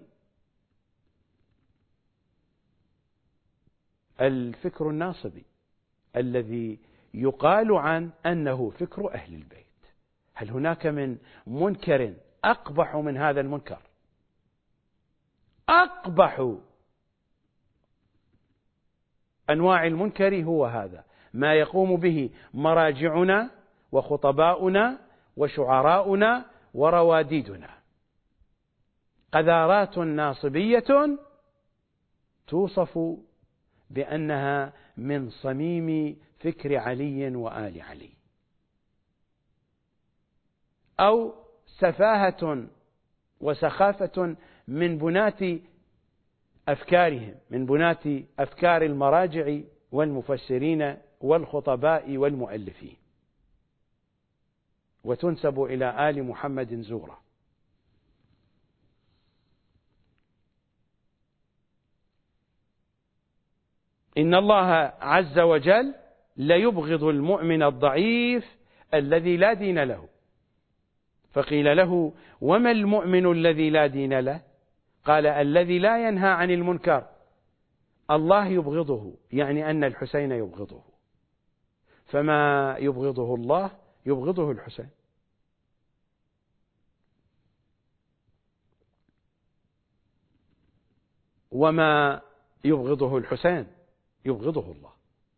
الفكر الناصبي الذي يقال عن أنه فكر أهل البيت. هل هناك من منكر أقبح من هذا المنكر؟ أقبح أنواع المنكر هو هذا، ما يقوم به مراجعنا وخطباؤنا وشعراؤنا ورواديدنا، قذارات ناصبية توصف بأنها من صميم فكر علي وآل علي، أو سفاهة وسخافة من بنات أفكارهم، من بنات أفكار المراجع والمفسرين والخطباء والمؤلفين، وتنسب إلى آل محمد زورا. إن الله عز وجل ليبغض المؤمن الضعيف الذي لا دين له. فقيل له: وما المؤمن الذي لا دين له؟ قال: الذي لا ينهى عن المنكر. الله يبغضه، يعني أن الحسين يبغضه، فما يبغضه الله يبغضه الحسين. وما يبغضه الحسين يبغضه الله.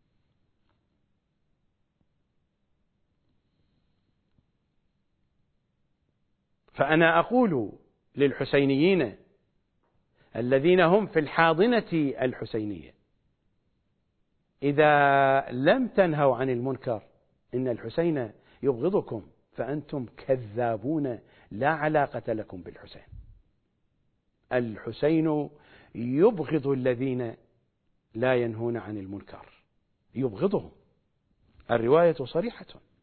فأنا أقول للحسينيين الذين هم في الحاضنة الحسينية: إذا لم تنهوا عن المنكر إن الحسين يبغضكم، فأنتم كذابون لا علاقة لكم بالحسين. الحسين يبغض الذين لا ينهون عن المنكر، يبغضهم. الرواية صريحة: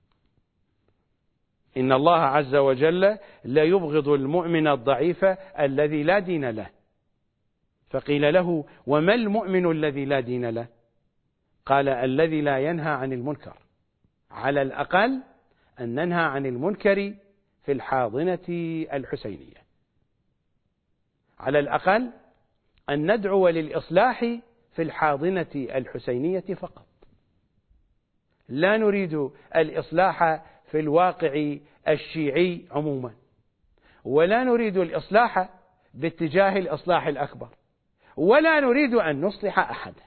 إن الله عز وجل لا يبغض المؤمن الضعيف الذي لا دين له. فقيل له: وما المؤمن الذي لا دين له؟ قال: الذي لا ينهى عن المنكر. على الأقل أن ننهى عن المنكر في الحاضنة الحسينية، على الأقل أن ندعو للإصلاح في الحاضنة الحسينية فقط. لا نريد الإصلاح في الواقع الشيعي عموما، ولا نريد الإصلاح باتجاه الإصلاح الأكبر، ولا نريد أن نصلح أحدا.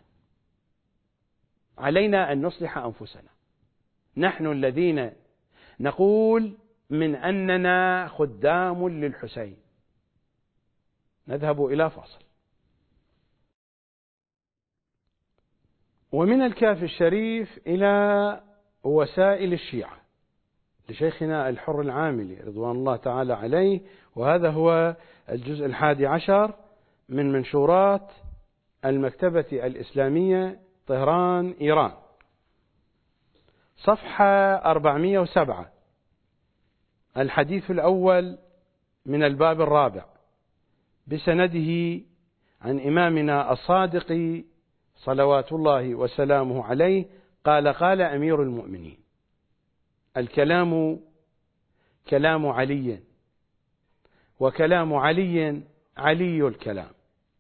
علينا أن نصلح أنفسنا، نحن الذين نقول من أننا خدام للحسين. نذهب إلى فاصل. ومن الكافي الشريف إلى وسائل الشيعة لشيخنا الحر العاملي رضوان الله تعالى عليه، وهذا هو الجزء الحادي عشر من منشورات المكتبة الإسلامية طهران إيران، صفحة أربعمائة وسبعة، الحديث الأول من الباب الرابع، بسنده عن إمامنا الصادق صلوات الله وسلامه عليه قال: قال أمير المؤمنين: الكلام كلام علي، وكلام علي علي الكلام.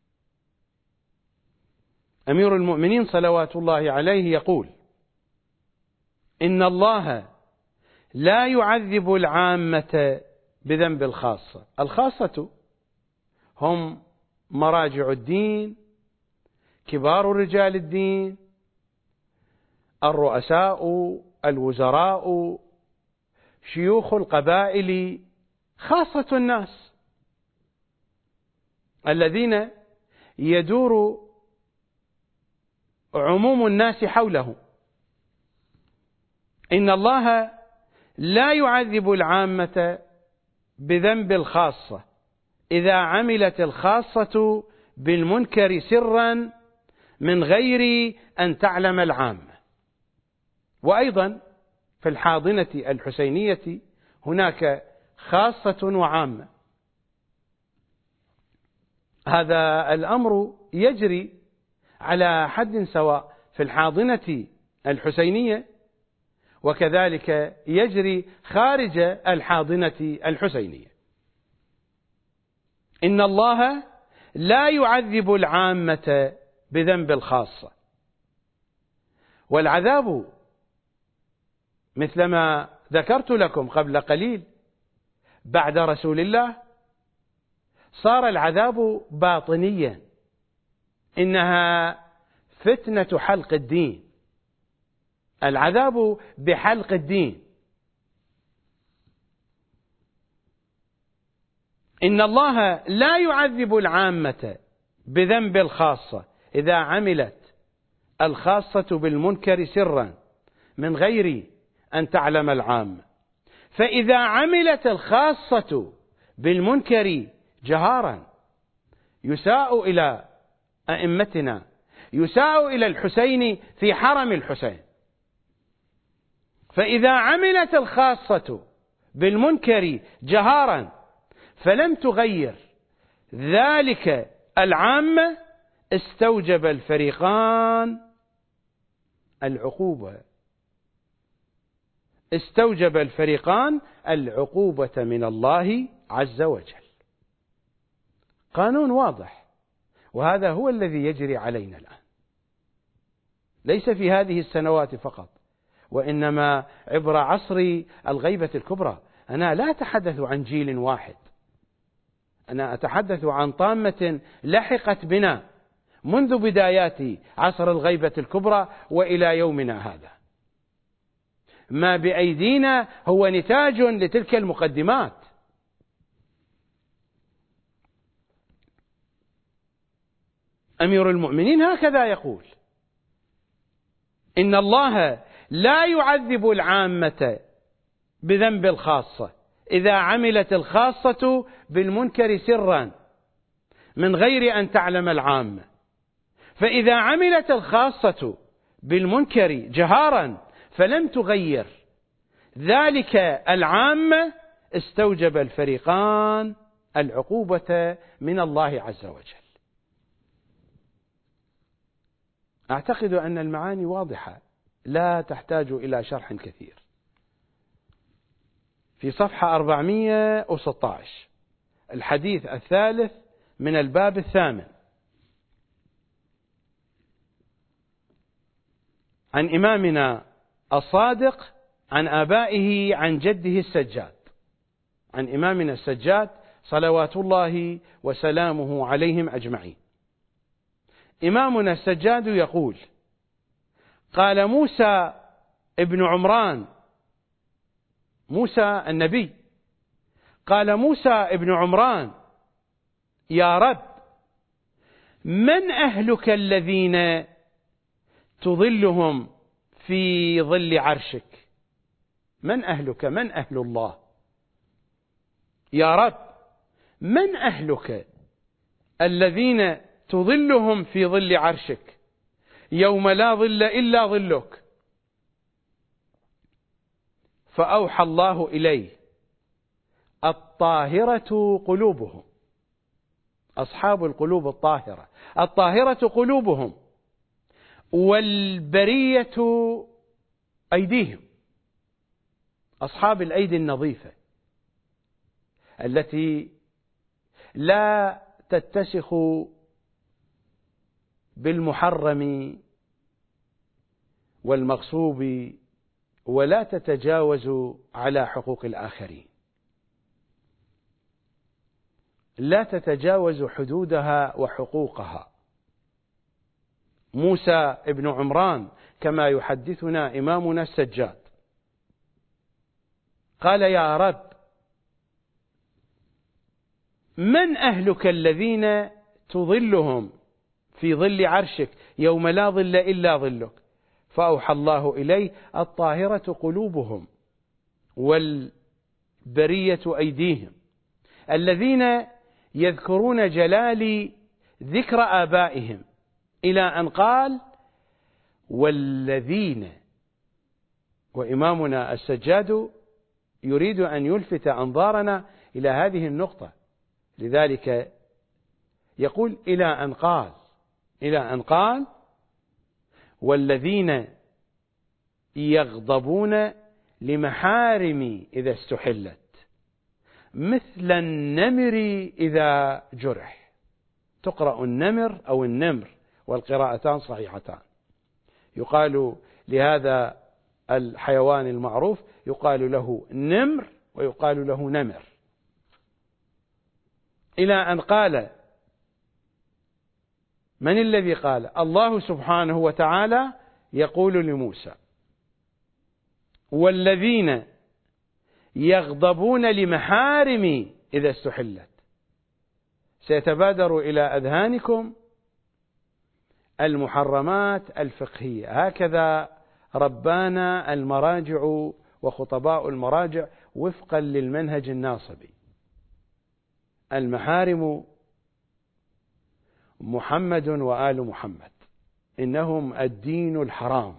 أمير المؤمنين صلوات الله عليه يقول: إن الله لا يعذب العامة بذنب الخاصة. الخاصة هم مراجع الدين، كبار رجال الدين، الرؤساء، الوزراء، شيوخ القبائل، خاصة الناس الذين يدور عموم الناس حوله. إن الله لا يعذب العامة بذنب الخاصة إذا عملت الخاصة بالمنكر سرا من غير أن تعلم العامة. وأيضا في الحاضنة الحسينية هناك خاصة وعامة. هذا الأمر يجري على حد سواء في الحاضنة الحسينية، وكذلك يجري خارج الحاضنة الحسينية. إن الله لا يعذب العامة بذنب الخاصة، والعذاب مثلما ذكرت لكم قبل قليل بعد رسول الله صار العذاب باطنيا، إنها فتنة حلق الدين، العذاب بحلق الدين. إن الله لا يعذب العامة بذنب الخاصة إذا عملت الخاصة بالمنكر سرا من غير أن تعلم العامة. فإذا عملت الخاصة بالمنكر جهارا، يساء إلى أئمتنا، يساء إلى الحسين في حرم الحسين. فإذا عملت الخاصة بالمنكر جهارا فلم تغير ذلك العامة استوجب الفريقان العقوبة استوجب الفريقان العقوبة من الله عز وجل. قانون واضح، وهذا هو الذي يجري علينا الآن، ليس في هذه السنوات فقط، وإنما عبر عصر الغيبة الكبرى. أنا لا أتحدث عن جيل واحد، أنا أتحدث عن طامة لحقت بنا منذ بدايات عصر الغيبة الكبرى وإلى يومنا هذا. ما بأيدينا هو نتاج لتلك المقدمات. أمير المؤمنين هكذا يقول: إن الله لا يعذب العامة بذنب الخاصة إذا عملت الخاصة بالمنكر سرا من غير أن تعلم العامة، فإذا عملت الخاصة بالمنكر جهارا فلم تغير ذلك العامة استوجب الفريقان العقوبة من الله عز وجل. أعتقد أن المعاني واضحة لا تحتاج إلى شرح كثير. في صفحة أربعمئة وستة عشر الحديث الثالث من الباب الثامن، عن إمامنا الصادق عن آبائه عن جده السجاد، عن إمامنا السجاد صلوات الله وسلامه عليهم أجمعين. إمامنا السجاد يقول: قال موسى ابن عمران، موسى النبي، قال موسى ابن عمران: يا رب، من أهلك الذين تظلهم في ظل عرشك؟ من أهلك؟ من أهل الله؟ يا رب، من أهلك الذين تظلهم في ظل عرشك يوم لا ظل إلا ظلك؟ فأوحى الله إليه: الطاهرة قلوبهم، أصحاب القلوب الطاهرة، الطاهرة قلوبهم، والبرية أيديهم، أصحاب الأيدي النظيفة التي لا تتسخ بالمحرم والمغصوب ولا تتجاوز على حقوق الآخرين، لا تتجاوز حدودها وحقوقها. موسى ابن عمران كما يحدثنا إمامنا السجاد قال: يا رب، من أهلك الذين تظلهم في ظل عرشك يوم لا ظل إلا ظلك؟ فأوحى الله إليه: الطاهرة قلوبهم، والبرية أيديهم، الذين يذكرون جلال ذكر آبائهم، إلى أن قال: والذين. وإمامنا السجاد يريد أن يلفت أنظارنا إلى هذه النقطة، لذلك يقول: إلى أن قال إلى أن قال والذين يغضبون لمحارم إذا استحلت مثل النمر إذا جرح. تقرأ النمر أو النمر، والقراءتان صحيحتان. يقال لهذا الحيوان المعروف يقال له نمر ويقال له نمر. إلى أن قال: من الذي قال؟ الله سبحانه وتعالى يقول لموسى: والذين يغضبون لمحارم إذا استحلت. سيتبادر إلى أذهانكم المحرمات الفقهية، هكذا ربانا المراجع وخطباء المراجع وفقا للمنهج الناصبي. المحارم محمد وآل محمد، إنهم الدين الحرام.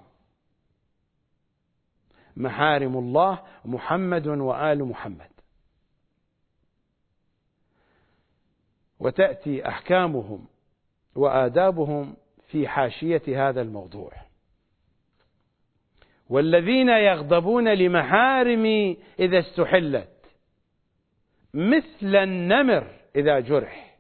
محارم الله محمد وآل محمد. وتأتي أحكامهم وآدابهم في حاشية هذا الموضوع. والذين يغضبون لمحارم إذا استحلت مثل النمر إذا جرح.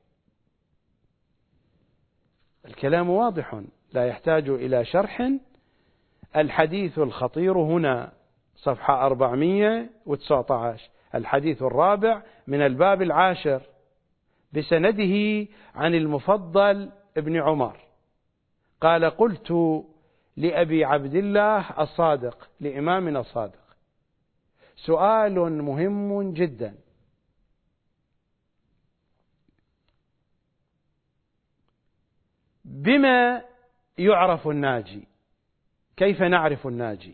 الكلام واضح لا يحتاج إلى شرح. الحديث الخطير هنا صفحة أربعمائة وتسعة عشر، الحديث الرابع من الباب العاشر بسنده عن المفضل ابن عمر قال: قلت لأبي عبد الله الصادق، لإمامنا الصادق، سؤال مهم جدا: بما يعرف الناجي؟ كيف نعرف الناجي؟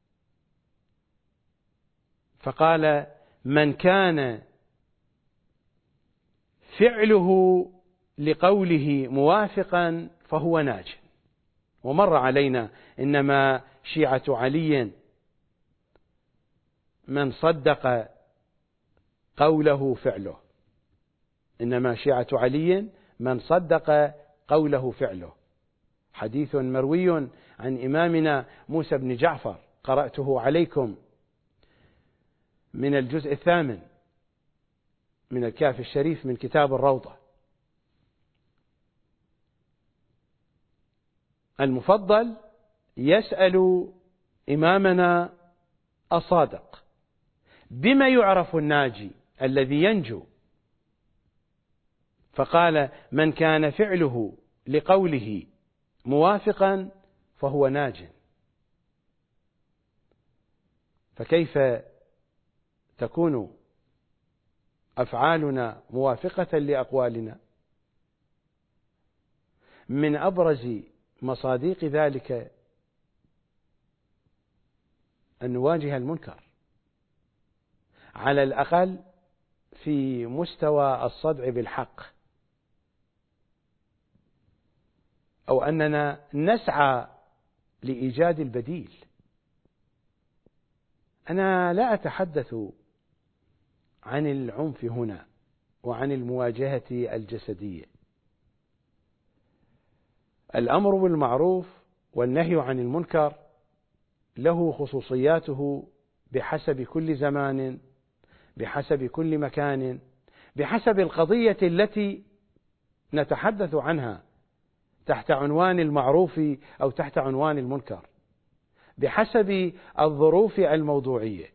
فقال: من كان فعله لقوله موافقا فهو ناج. ومر علينا إنما شيعة علي من صدق قوله فعله، إنما شيعة علي من صدق قوله فعله. حديث مروي عن إمامنا موسى بن جعفر قرأته عليكم من الجزء الثامن من الكافي الشريف من كتاب الروضة. المفضل يسأل إمامنا الصادق: بما يعرف الناجي الذي ينجو؟ فقال: من كان فعله لقوله موافقا فهو ناج. فكيف تكون أفعالنا موافقة لأقوالنا؟ من أبرز مصادق ذلك أن نواجه المنكر على الأقل في مستوى الصدع بالحق، أو أننا نسعى لإيجاد البديل. أنا لا أتحدث عن العنف هنا وعن المواجهة الجسدية. الأمر بالمعروف والنهي عن المنكر له خصوصياته بحسب كل زمان، بحسب كل مكان، بحسب القضية التي نتحدث عنها تحت عنوان المعروف أو تحت عنوان المنكر، بحسب الظروف الموضوعية.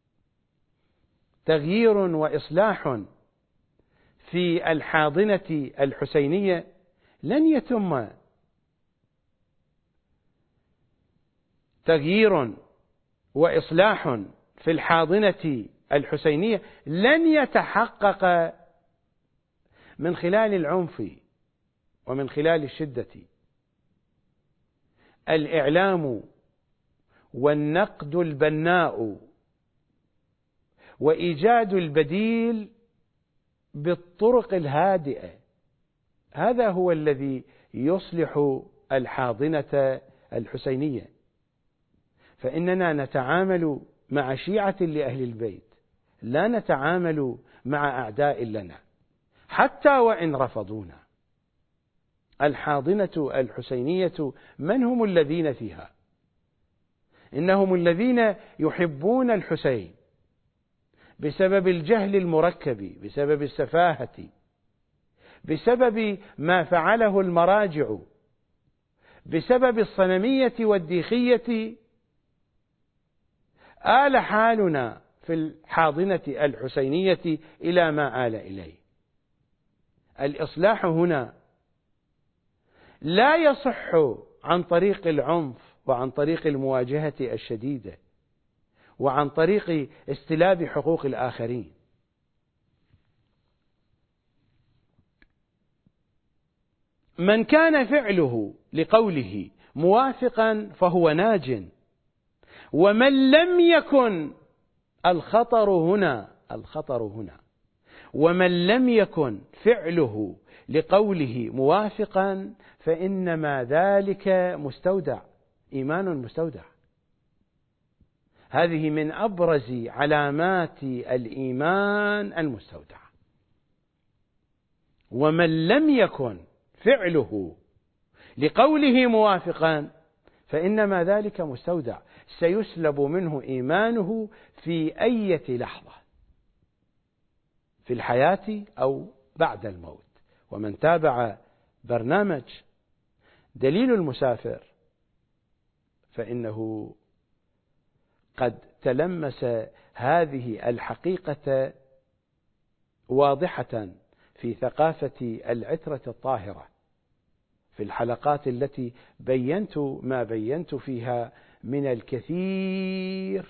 تغيير وإصلاح في الحاضنة الحسينية لن يتم، تغيير وإصلاح في الحاضنة الحسينية لن يتحقق من خلال العنف ومن خلال الشدة. الإعلام والنقد البناء وإيجاد البديل بالطرق الهادئة، هذا هو الذي يصلح الحاضنة الحسينية. فإننا نتعامل مع شيعة لأهل البيت، لا نتعامل مع أعداء لنا حتى وإن رفضونا. الحاضنة الحسينية من هم الذين فيها؟ إنهم الذين يحبون الحسين بسبب الجهل المركب، بسبب السفاهة، بسبب ما فعله المراجع، بسبب الصنمية والديخية. آل حالنا في الحاضنة الحسينية إلى ما آل إليه. الإصلاح هنا لا يصح عن طريق العنف وعن طريق المواجهة الشديدة وعن طريق استلاب حقوق الآخرين. من كان فعله لقوله موافقا فهو ناج، ومن لم يكن، الخطر هنا الخطر هنا ومن لم يكن فعله لقوله موافقا فإنما ذلك مستودع، إيمان مستودع. هذه من أبرز علامات الإيمان المستودع. ومن لم يكن فعله لقوله موافقا فإنما ذلك مستودع، سيسلب منه إيمانه في أي لحظة في الحياة أو بعد الموت. ومن تابع برنامج دليل المسافر فإنه قد تلمس هذه الحقيقة واضحة في ثقافة العترة الطاهرة في الحلقات التي بينت ما بينت فيها من الكثير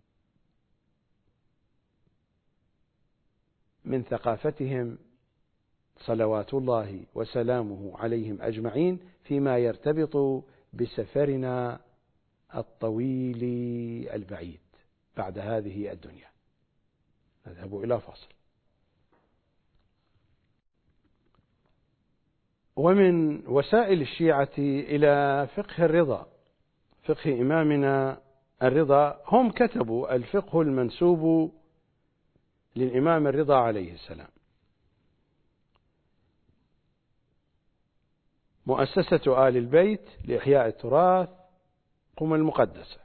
من ثقافتهم صلوات الله وسلامه عليهم أجمعين فيما يرتبط بسفرنا الطويل البعيد بعد هذه الدنيا. نذهب إلى فاصل. ومن وسائل الشيعة إلى فقه الرضا، فقه إمامنا الرضا، هم كتبوا الفقه المنسوب للإمام الرضا عليه السلام، مؤسسة آل البيت لإحياء التراث، قم المقدسة،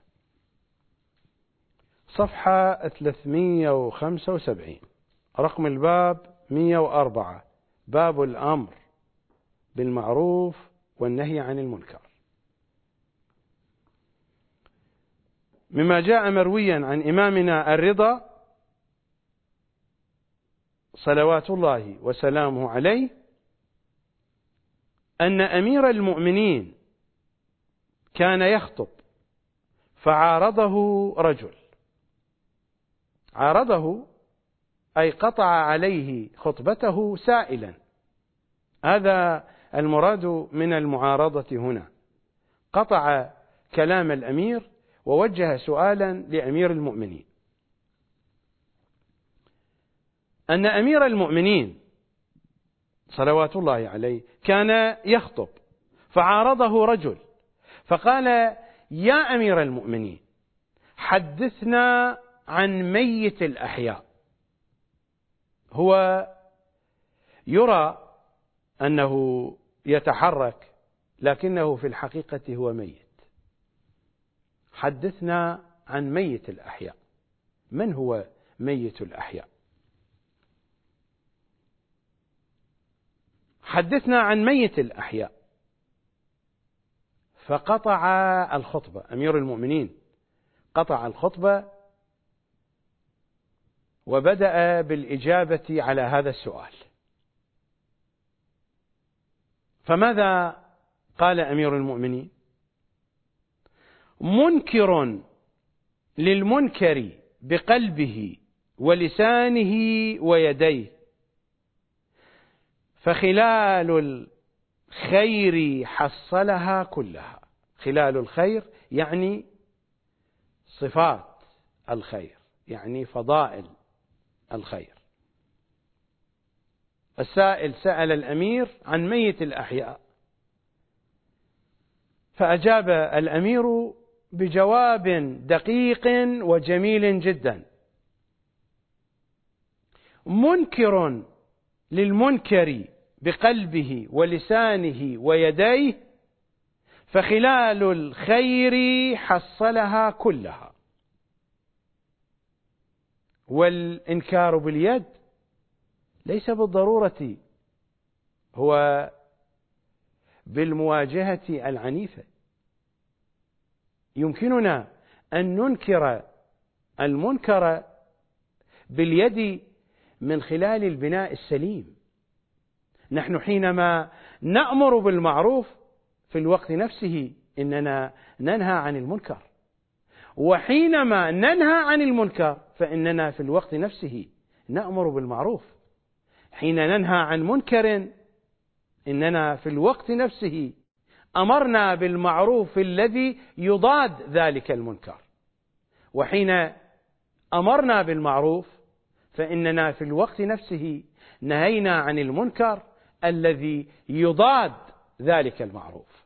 صفحة ثلاثمئة وخمسة وسبعين، رقم الباب مئة وأربعة، باب الأمر بالمعروف والنهي عن المنكر. مما جاء مرويا عن إمامنا الرضا صلوات الله وسلامه عليه أن أمير المؤمنين كان يخطب فعارضه رجل، عارضه أي قطع عليه خطبته سائلا، هذا المراد من المعارضة هنا، قطع كلام الأمير ووجه سؤالا لأمير المؤمنين. أن أمير المؤمنين صلوات الله عليه كان يخطب فعارضه رجل فقال: يا أمير المؤمنين، حدثنا عن ميت الأحياء. هو يرى أنه يتحرك لكنه في الحقيقة هو ميت. حدثنا عن ميت الأحياء. من هو ميت الأحياء؟ حدثنا عن ميت الأحياء. فقطع الخطبة، أمير المؤمنين قطع الخطبة وبدأ بالإجابة على هذا السؤال. فماذا قال أمير المؤمنين؟ منكر للمنكر بقلبه ولسانه ويديه، فخلال الخير حصلها كلها. خلال الخير يعني صفات الخير، يعني فضائل الخير. السائل سأل الأمير عن ميت الأحياء، فأجاب الأمير بجواب دقيق وجميل جدا: منكر للمنكر بقلبه ولسانه ويديه، فخلال الخير حصلها كلها. والإنكار باليد ليس بالضرورة هو بالمواجهة العنيفة. يمكننا أن ننكر المنكر باليد من خلال البناء السليم. نحن حينما نأمر بالمعروف في الوقت نفسه إننا ننهى عن المنكر، وحينما ننهى عن المنكر فإننا في الوقت نفسه نأمر بالمعروف. حين ننهى عن منكر إننا في الوقت نفسه أمرنا بالمعروف الذي يضاد ذلك المنكر، وحين أمرنا بالمعروف فإننا في الوقت نفسه نهينا عن المنكر الذي يضاد ذلك المعروف.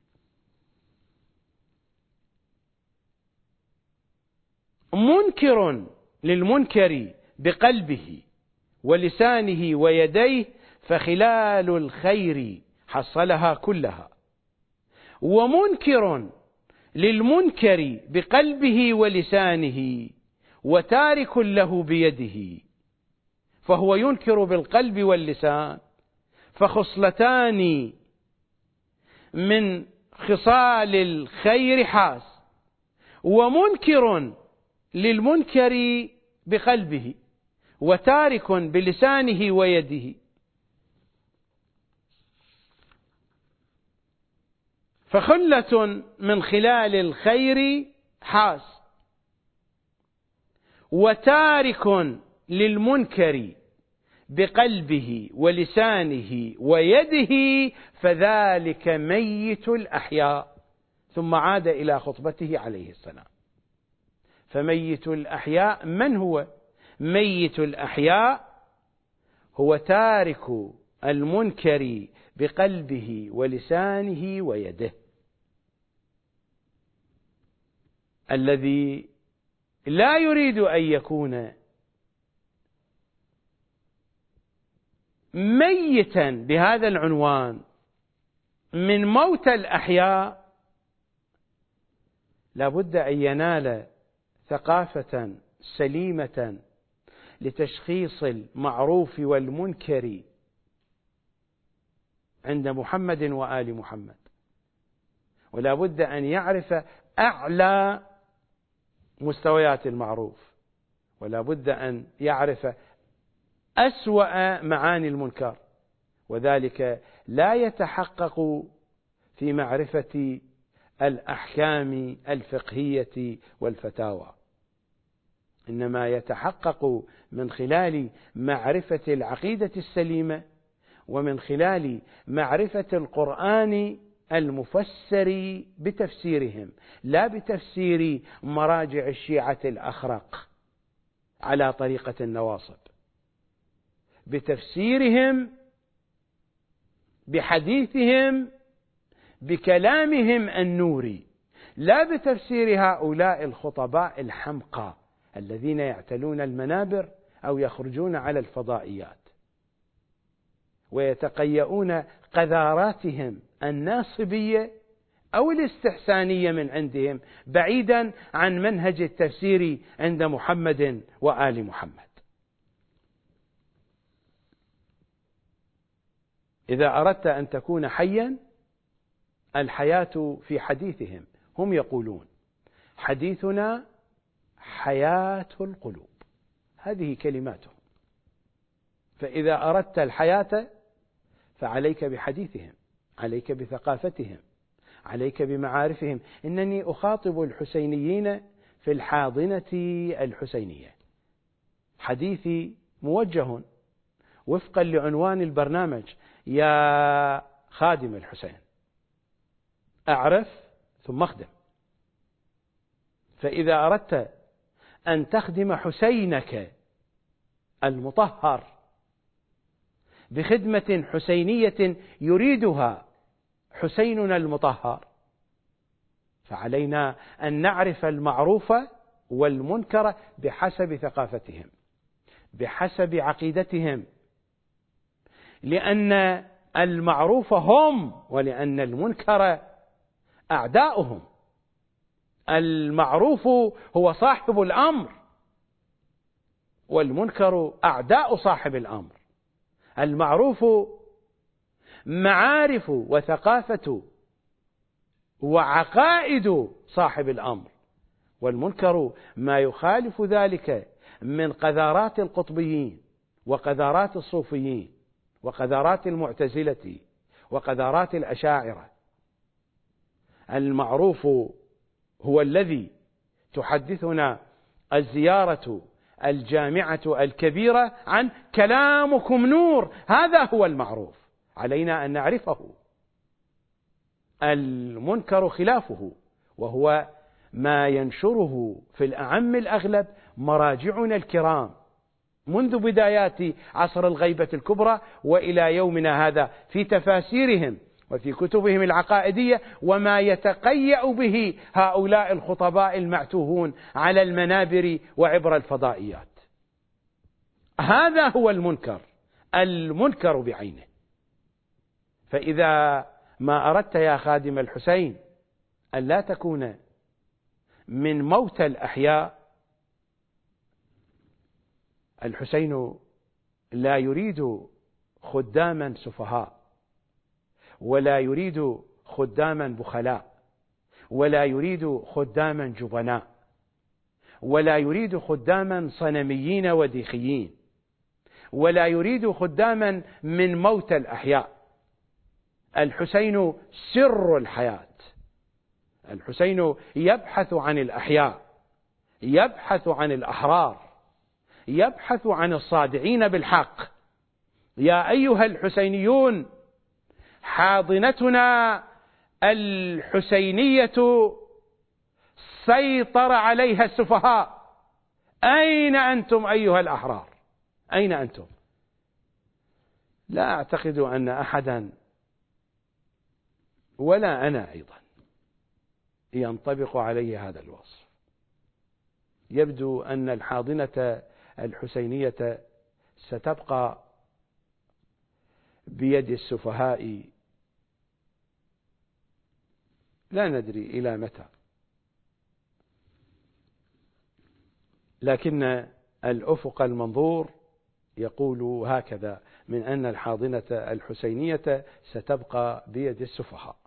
منكر للمنكر بقلبه ولسانه ويديه فخلال الخير حصلها كلها، ومنكر للمنكر بقلبه ولسانه وتارك له بيده، فهو ينكر بالقلب واللسان، فخصلتان من خصال الخير حاس، ومنكر للمنكر بقلبه وتارك بلسانه ويده، فخلة من خلال الخير حاس، وتارك للمنكر بقلبه ولسانه ويده فذلك ميت الأحياء. ثم عاد إلى خطبته عليه السلام. فميت الأحياء من هو؟ ميت الأحياء هو تارك المنكر بقلبه ولسانه ويده، الذي لا يريد أن يكون ميتا بهذا العنوان من موت الأحياء لابد أن ينال ثقافة سليمة لتشخيص المعروف والمنكر عند محمد وآل محمد، ولا بد أن يعرف أعلى مستويات المعروف، ولا بد أن يعرف أسوأ معاني المنكر، وذلك لا يتحقق في معرفة الأحكام الفقهية والفتاوى، إنما يتحقق من خلال معرفة العقيدة السليمة، ومن خلال معرفة القرآن المفسر بتفسيرهم، لا بتفسير مراجع الشيعة الأخرق على طريقة النواصب، بتفسيرهم بحديثهم بكلامهم النوري، لا بتفسير هؤلاء الخطباء الحمقى الذين يعتلون المنابر أو يخرجون على الفضائيات ويتقيؤون قذاراتهم الناصبية أو الاستحسانية من عندهم بعيدا عن منهج التفسير عند محمد وآل محمد. إذا أردت أن تكون حيا، الحياة في حديثهم. هم يقولون حديثنا حياة القلوب، هذه كلماتهم. فإذا أردت الحياة فعليك بحديثهم، عليك بثقافتهم، عليك بمعارفهم. إنني أخاطب الحسينيين في الحاضنة الحسينية، حديثي موجه وفقا لعنوان البرنامج: يا خادم الحسين، أعرف ثم أخدم. فإذا أردت أن تخدم حسينك المطهر بخدمة حسينية يريدها حسيننا المطهر، فعلينا أن نعرف المعروف والمنكر بحسب ثقافتهم، بحسب عقيدتهم، لأن المعروف هم، ولأن المنكر أعداؤهم. المعروف هو صاحب الأمر، والمنكر أعداء صاحب الأمر. المعروف معارف وثقافة وعقائد صاحب الأمر، والمنكر ما يخالف ذلك من قذارات القطبيين وقذارات الصوفيين وقذارات المعتزلة وقذارات الأشاعرة. المعروف هو الذي تحدثنا الزيارة الجامعة الكبيرة عن كلامكم نور، هذا هو المعروف، علينا أن نعرفه. المنكر خلافه، وهو ما ينشره في الأعم الأغلب مراجعنا الكرام منذ بدايات عصر الغيبة الكبرى وإلى يومنا هذا في تفاسيرهم وفي كتبهم العقائدية، وما يتقيأ به هؤلاء الخطباء المعتوهون على المنابر وعبر الفضائيات. هذا هو المنكر، المنكر بعينه. فإذا ما أردت يا خادم الحسين أن لا تكون من موتى الأحياء، الحسين لا يريد خداما سفهاء، ولا يريد خداما بخلاء، ولا يريد خداما جبناء، ولا يريد خداما صنميين وديخيين، ولا يريد خداما من موتى الأحياء. الحسين سر الحياة، الحسين يبحث عن الأحياء، يبحث عن الأحرار، يبحث عن الصادعين بالحق. يا أيها الحسينيون، حاضنتنا الحسينية سيطر عليها السفهاء. أين أنتم أيها الأحرار؟ أين أنتم؟ لا أعتقد أن أحدا ولا أنا أيضا ينطبق عليه هذا الوصف. يبدو أن الحاضنة الحسينية ستبقى بيد السفهاء لا ندري إلى متى، لكن الأفق المنظور يقول هكذا، من أن الحاضنة الحسينية ستبقى بيد السفهاء.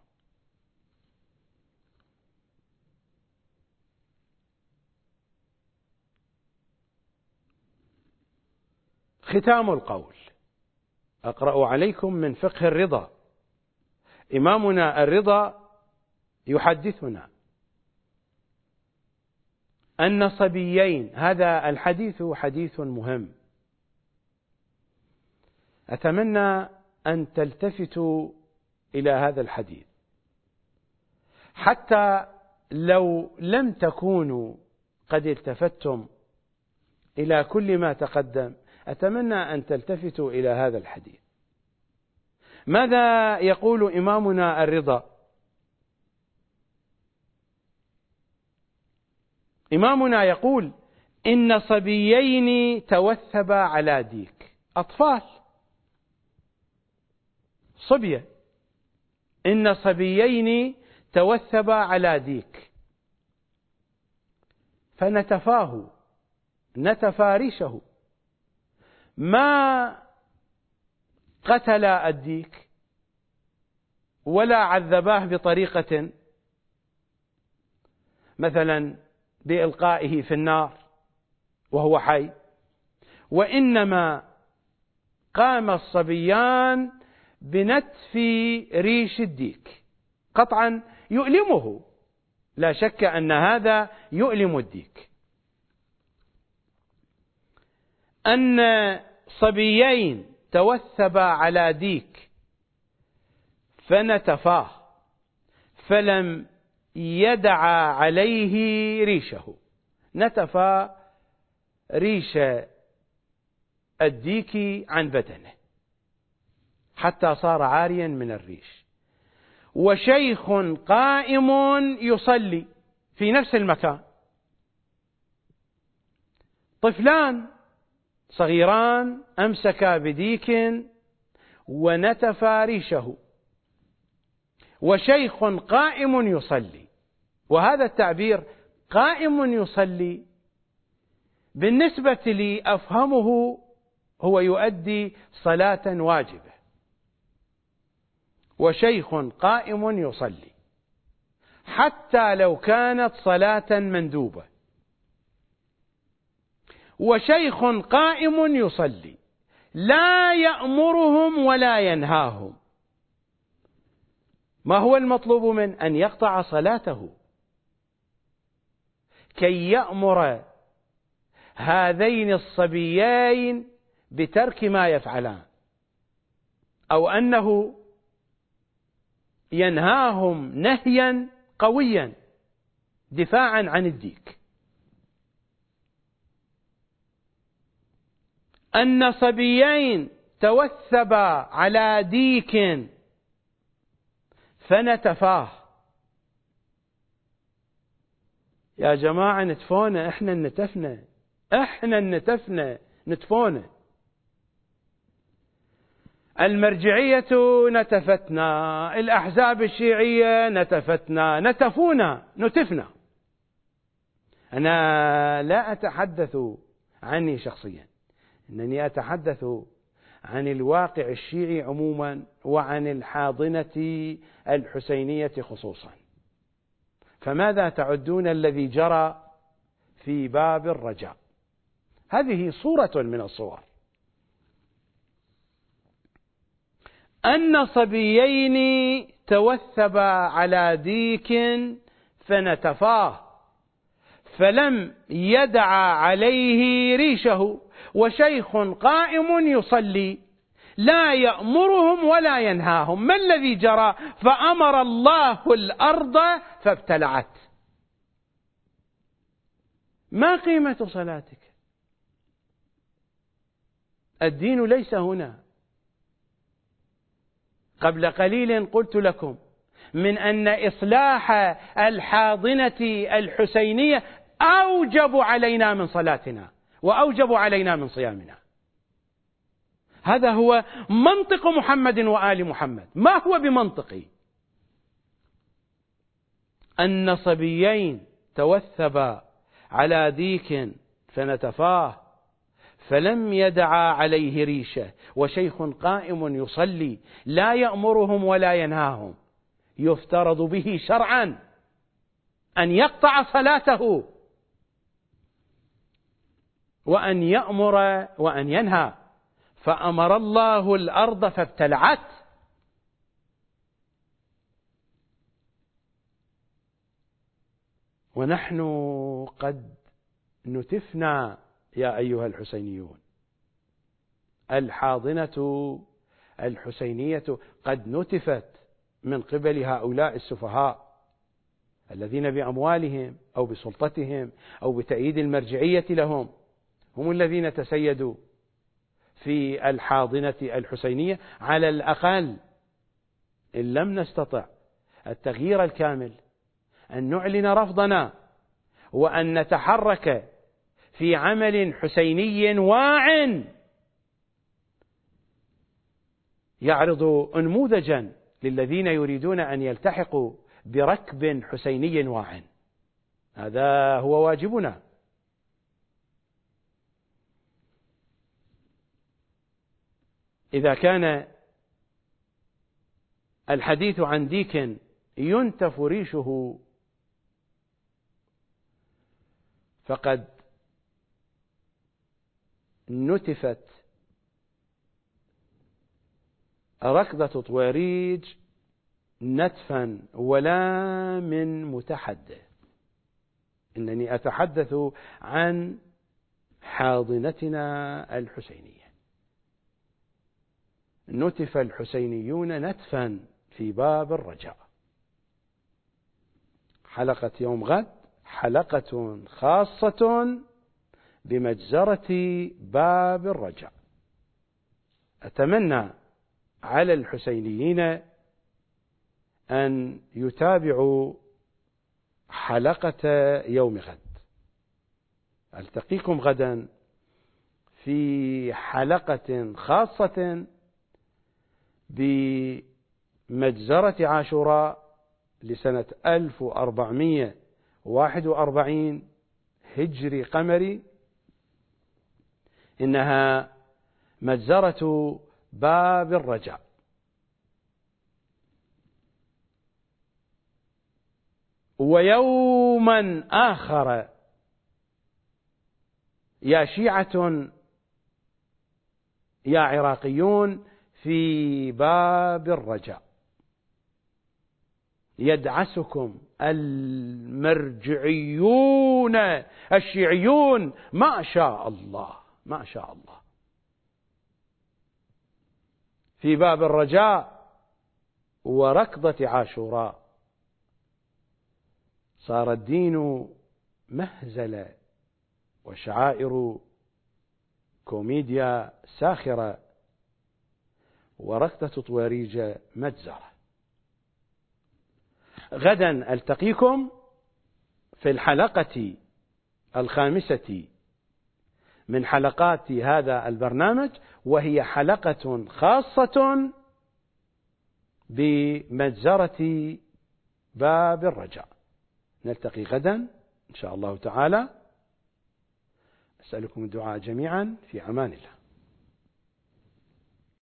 ختام القول، أقرأ عليكم من فقه الرضا. إمامنا الرضا يحدثنا أن صبيين، هذا الحديث حديث مهم، أتمنى أن تلتفتوا إلى هذا الحديث، حتى لو لم تكونوا قد التفتم إلى كل ما تقدم، أتمنى أن تلتفتوا إلى هذا الحديث. ماذا يقول إمامنا الرضا؟ إمامنا يقول: إن صبيين توثبا على ديك، أطفال صبية، إن صبيين توثبا على ديك فنتفاه، نتفا ريشه، ما قتل الديك ولا عذباه بطريقة مثلا بإلقائه في النار وهو حي، وإنما قام الصبيان بنتف ريش الديك. قطعا يؤلمه، لا شك أن هذا يؤلم الديك. أن صبيين توثبا على ديك فنتفاه فلم يدعا عليه ريشه، نتفى ريش الديك عن بدنه حتى صار عاريا من الريش. وشيخ قائم يصلي في نفس المكان، طفلان صغيران أمسكا بديك ونتفا ريشه، وشيخ قائم يصلي. وهذا التعبير قائم يصلي بالنسبة لي أفهمه هو يؤدي صلاة واجبة. وشيخ قائم يصلي حتى لو كانت صلاة مندوبة. وشيخ قائم يصلي لا يأمرهم ولا ينهاهم. ما هو المطلوب من أن يقطع صلاته كي يأمر هذين الصبيين بترك ما يفعلان، أو أنه ينهاهم نهيا قويا دفاعا عن الديك. أن صبيين توثبا على ديك فنتفاه. يا جماعة نتفونا، احنا نتفنا، احنا نتفنا نتفونا. المرجعية نتفتنا، الأحزاب الشيعية نتفتنا، نتفونا نتفنا. أنا لا أتحدث عني شخصيا، إنني أتحدث عن الواقع الشيعي عموما وعن الحاضنة الحسينية خصوصا. فماذا تعدون الذي جرى في باب الرجاء؟ هذه صورة من الصور. أن صبيين توثبا على ديك فنتفاه فلم يدع عليه ريشه وشيخ قائم يصلي لا يأمرهم ولا ينهاهم. ما الذي جرى؟ فأمر الله الأرض فابتلعت. ما قيمة صلاتك؟ الدين ليس هنا. قبل قليل قلت لكم من أن إصلاح الحاضنة الحسينية أوجب علينا من صلاتنا وأوجب علينا من صيامنا. هذا هو منطق محمد وآل محمد، ما هو بمنطقي. أن صبيين توثبا على ديك فنتفاه فلم يدعا عليه ريشه وشيخ قائم يصلي لا يأمرهم ولا ينهاهم، يفترض به شرعا أن يقطع صلاته وأن يأمر وأن ينهى. فأمر الله الأرض فابتلعت. ونحن قد نتفنا يا أيها الحسينيون. الحاضنة الحسينية قد نتفت من قبل هؤلاء السفهاء الذين بأموالهم أو بسلطتهم أو بتأييد المرجعية لهم هم الذين تسيدوا في الحاضنة الحسينية. على الأقل إن لم نستطع التغيير الكامل أن نعلن رفضنا وأن نتحرك في عمل حسيني واع يعرض أنموذجا للذين يريدون أن يلتحقوا بركب حسيني واع. هذا هو واجبنا. إذا كان الحديث عن ديك ينتف ريشه فقد نتفت ركضة طويريج نتفا ولا من متحدث. إنني أتحدث عن حاضنتنا الحسينية. نتف الحسينيون نتفا في باب الرجاء. حلقة يوم غد حلقة خاصة بمجزرة باب الرجاء. أتمنى على الحسينيين أن يتابعوا حلقة يوم غد. ألتقيكم غدا في حلقة خاصة بمجزرة عاشوراء لسنة ألف وأربعمائة وواحد وأربعين هجري قمري. إنها مجزرة باب الرجاء. ويوما آخر يا شيعة يا عراقيون في باب الرجاء يدعسكم المرجعيون الشيعيون ما شاء الله ما شاء الله. في باب الرجاء وركضة عاشوراء صار الدين مهزلة وشعائر كوميديا ساخرة وركضة طواريج مجزرة. غدا ألتقيكم في الحلقة الخامسة من حلقات هذا البرنامج، وهي حلقة خاصة بمجزرة باب الرجاء. نلتقي غدا إن شاء الله تعالى. أسألكم الدعاء جميعا، في أمان الله.